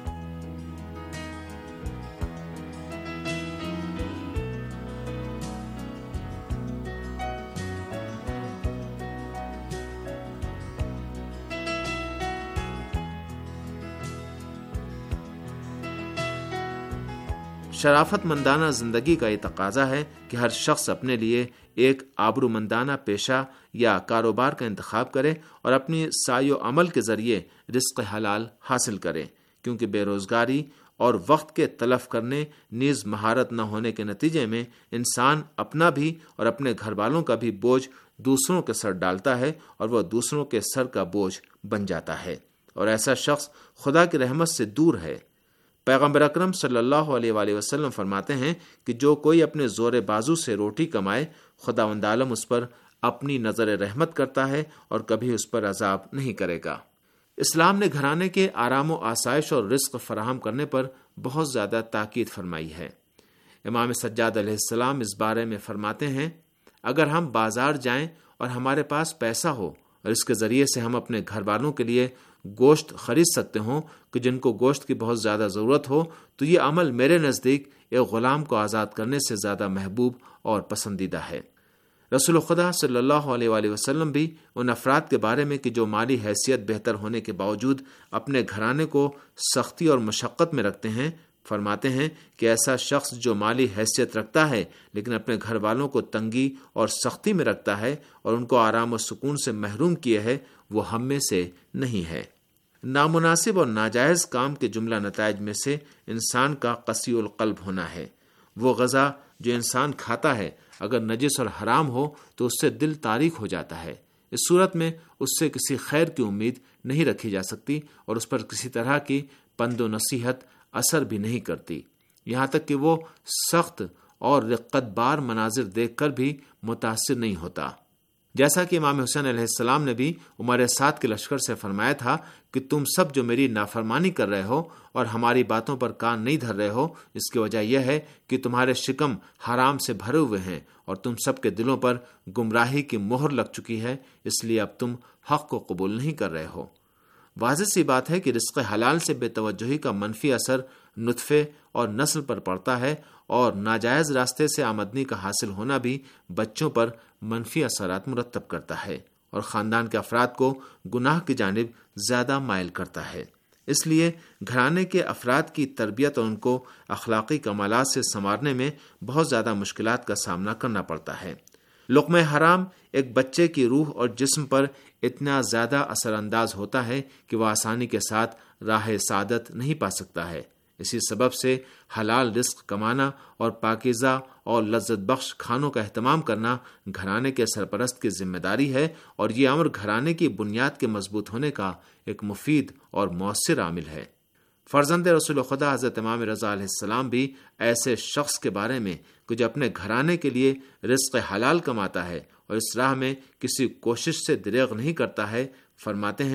شرافت مندانہ زندگی کا یہ تقاضا ہے کہ ہر شخص اپنے لیے ایک آبرومندانہ پیشہ یا کاروبار کا انتخاب کرے اور اپنی سعی و عمل کے ذریعے رزق حلال حاصل کرے، کیونکہ بے روزگاری اور وقت کے تلف کرنے نیز مہارت نہ ہونے کے نتیجے میں انسان اپنا بھی اور اپنے گھر والوں کا بھی بوجھ دوسروں کے سر ڈالتا ہے اور وہ دوسروں کے سر کا بوجھ بن جاتا ہے، اور ایسا شخص خدا کی رحمت سے دور ہے۔ پیغمبر اکرم صلی اللہ علیہ وآلہ وسلم فرماتے ہیں کہ جو کوئی اپنے زور بازو سے روٹی کمائے خداوند عالم اس پر اپنی نظر رحمت کرتا ہے اور کبھی اس پر عذاب نہیں کرے گا۔ اسلام نے گھرانے کے آرام و آسائش اور رزق فراہم کرنے پر بہت زیادہ تاکید فرمائی ہے۔ امام سجاد علیہ السلام اس بارے میں فرماتے ہیں، اگر ہم بازار جائیں اور ہمارے پاس پیسہ ہو اور اس کے ذریعے سے ہم اپنے گھر والوں کے لیے گوشت خرید سکتے ہوں کہ جن کو گوشت کی بہت زیادہ ضرورت ہو، تو یہ عمل میرے نزدیک ایک غلام کو آزاد کرنے سے زیادہ محبوب اور پسندیدہ ہے۔ رسول خدا صلی اللہ علیہ وآلہ وسلم بھی ان افراد کے بارے میں کہ جو مالی حیثیت بہتر ہونے کے باوجود اپنے گھرانے کو سختی اور مشقت میں رکھتے ہیں، فرماتے ہیں کہ ایسا شخص جو مالی حیثیت رکھتا ہے لیکن اپنے گھر والوں کو تنگی اور سختی میں رکھتا ہے اور ان کو آرام و سکون سے محروم کیے ہے، وہ ہم میں سے نہیں ہے۔ نامناسب اور ناجائز کام کے جملہ نتائج میں سے انسان کا قسی القلب ہونا ہے۔ وہ غذا جو انسان کھاتا ہے اگر نجس اور حرام ہو تو اس سے دل تاریک ہو جاتا ہے۔ اس صورت میں اس سے کسی خیر کی امید نہیں رکھی جا سکتی اور اس پر کسی طرح کی پند و نصیحت اثر بھی نہیں کرتی، یہاں تک کہ وہ سخت اور رقت بار مناظر دیکھ کر بھی متاثر نہیں ہوتا۔ جیسا کہ امام حسین علیہ السلام نے بھی عمر سعد کے لشکر سے فرمایا تھا کہ تم سب جو میری نافرمانی کر رہے ہو اور ہماری باتوں پر کان نہیں دھر رہے ہو، اس کی وجہ یہ ہے کہ تمہارے شکم حرام سے بھرے ہوئے ہیں اور تم سب کے دلوں پر گمراہی کی مہر لگ چکی ہے، اس لیے اب تم حق کو قبول نہیں کر رہے ہو۔ واضح سی بات ہے کہ رزق حلال سے بے توجہی کا منفی اثر نطفے اور نسل پر پڑتا ہے، اور ناجائز راستے سے آمدنی کا حاصل ہونا بھی بچوں پر منفی اثرات مرتب کرتا ہے اور خاندان کے افراد کو گناہ کی جانب زیادہ مائل کرتا ہے۔ اس لیے گھرانے کے افراد کی تربیت اور ان کو اخلاقی کمالات سے سنوارنے میں بہت زیادہ مشکلات کا سامنا کرنا پڑتا ہے۔ لقمہ حرام ایک بچے کی روح اور جسم پر اتنا زیادہ اثر انداز ہوتا ہے کہ وہ آسانی کے ساتھ راہ سعادت نہیں پا سکتا ہے۔ اسی سبب سے حلال رزق کمانا اور پاکیزہ اور لذت بخش کھانوں کا اہتمام کرنا گھرانے کے سرپرست کی ذمہ داری ہے، اور یہ امر گھرانے کی بنیاد کے مضبوط ہونے کا ایک مفید اور مؤثر عامل ہے۔ فرزند رسول خدا حضرت امام رضا علیہ السلام بھی ایسے شخص کے بارے میں کہ جو اپنے گھرانے کے لیے رزق حلال کماتا ہے اور اس راہ میں کسی کوشش سے دریغ نہیں کرتا ہے، فرماتے ہیں،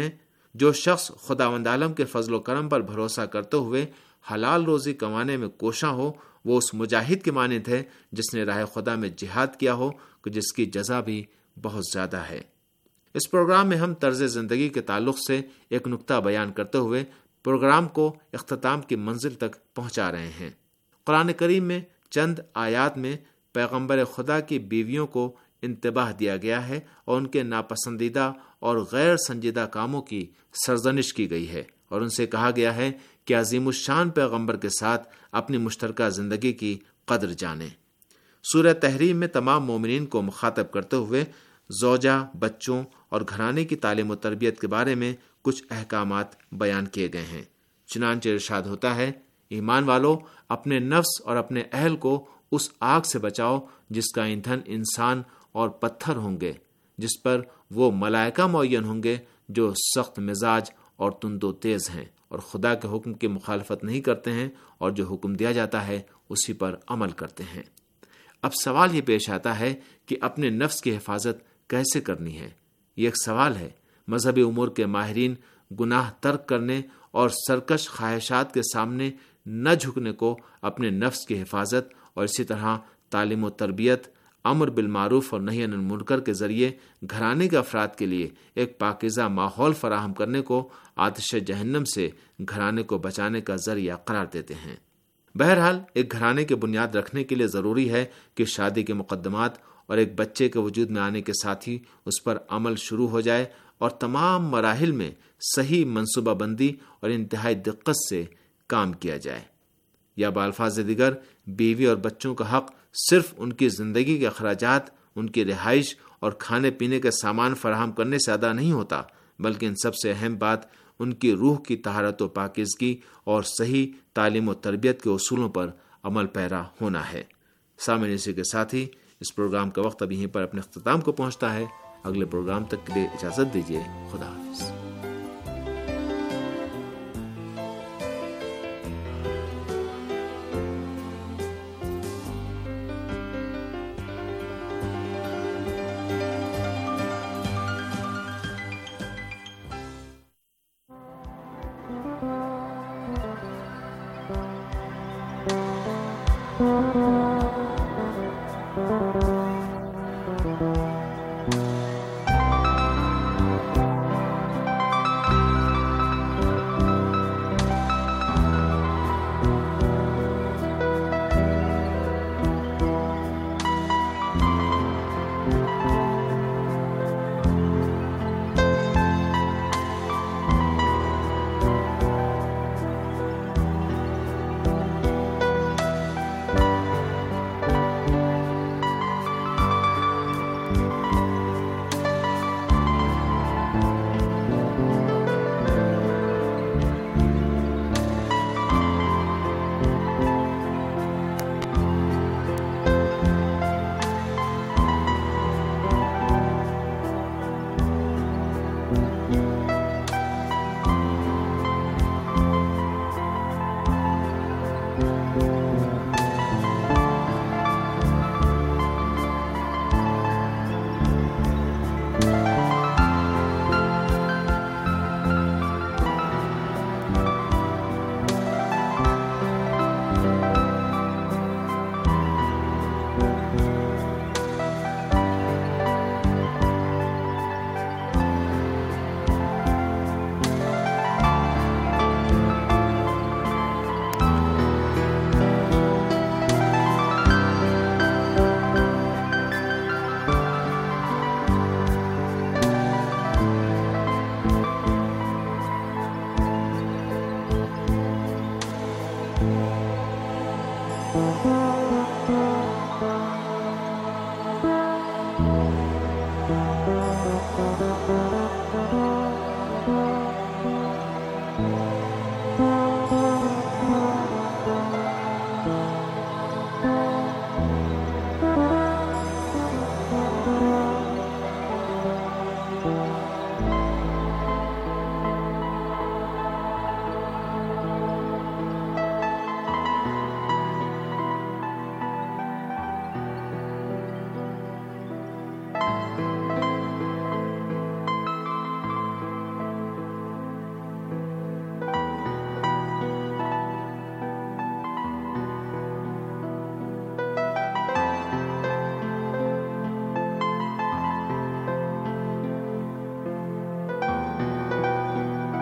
جو شخص خداوند عالم کے فضل و کرم پر بھروسہ کرتے ہوئے حلال روزی کمانے میں کوشاں ہو، وہ اس مجاہد کے مانند ہے جس نے راہ خدا میں جہاد کیا ہو، کہ جس کی جزا بھی بہت زیادہ ہے۔ اس پروگرام میں ہم طرز زندگی کے تعلق سے ایک نکتہ بیان کرتے ہوئے پروگرام کو اختتام کی منزل تک پہنچا رہے ہیں۔ قرآن کریم میں چند آیات میں پیغمبر خدا کی بیویوں کو انتباہ دیا گیا ہے اور ان کے ناپسندیدہ اور غیر سنجیدہ کاموں کی سرزنش کی گئی ہے، اور ان سے کہا گیا ہے کہ عظیم الشان پیغمبر کے ساتھ اپنی مشترکہ زندگی کی قدر جانیں۔ سورہ تحریم میں تمام مومنین کو مخاطب کرتے ہوئے زوجہ، بچوں اور گھرانے کی تعلیم و تربیت کے بارے میں کچھ احکامات بیان کیے گئے ہیں۔ چنانچہ ارشاد ہوتا ہے، ایمان والو، اپنے نفس اور اپنے اہل کو اس آگ سے بچاؤ جس کا ایندھن انسان اور پتھر ہوں گے، جس پر وہ ملائکہ معین ہوں گے جو سخت مزاج اور تند و تیز ہیں، اور خدا کے حکم کی مخالفت نہیں کرتے ہیں، اور جو حکم دیا جاتا ہے اسی پر عمل کرتے ہیں۔ اب سوال یہ پیش آتا ہے کہ اپنے نفس کی حفاظت کیسے کرنی ہے؟ یہ ایک سوال ہے۔ مذہبی امور کے ماہرین گناہ ترک کرنے اور سرکش خواہشات کے سامنے نہ جھکنے کو اپنے نفس کی حفاظت اور اسی طرح تعلیم و تربیت، امر بالمعروف اور نہی عن المنکر کے ذریعے گھرانے کے افراد کے لیے ایک پاکیزہ ماحول فراہم کرنے کو آتش جہنم سے گھرانے کو بچانے کا ذریعہ قرار دیتے ہیں۔ بہرحال ایک گھرانے کی بنیاد رکھنے کے لیے ضروری ہے کہ شادی کے مقدمات اور ایک بچے کے وجود میں آنے کے ساتھ ہی اس پر عمل شروع ہو جائے اور تمام مراحل میں صحیح منصوبہ بندی اور انتہائی دقت سے کام کیا جائے، یا بالفاظ دیگر بیوی اور بچوں کا حق صرف ان کی زندگی کے اخراجات، ان کی رہائش اور کھانے پینے کے سامان فراہم کرنے سے ادا نہیں ہوتا، بلکہ ان سب سے اہم بات ان کی روح کی طہارت و پاکیزگی اور صحیح تعلیم و تربیت کے اصولوں پر عمل پیرا ہونا ہے۔ سامعین، اسی کے ساتھ ہی اس پروگرام کا وقت اب یہیں پر اپنے اختتام کو پہنچتا ہے۔ اگلے پروگرام تک کے لیے اجازت دیجیے۔ خدا حافظ۔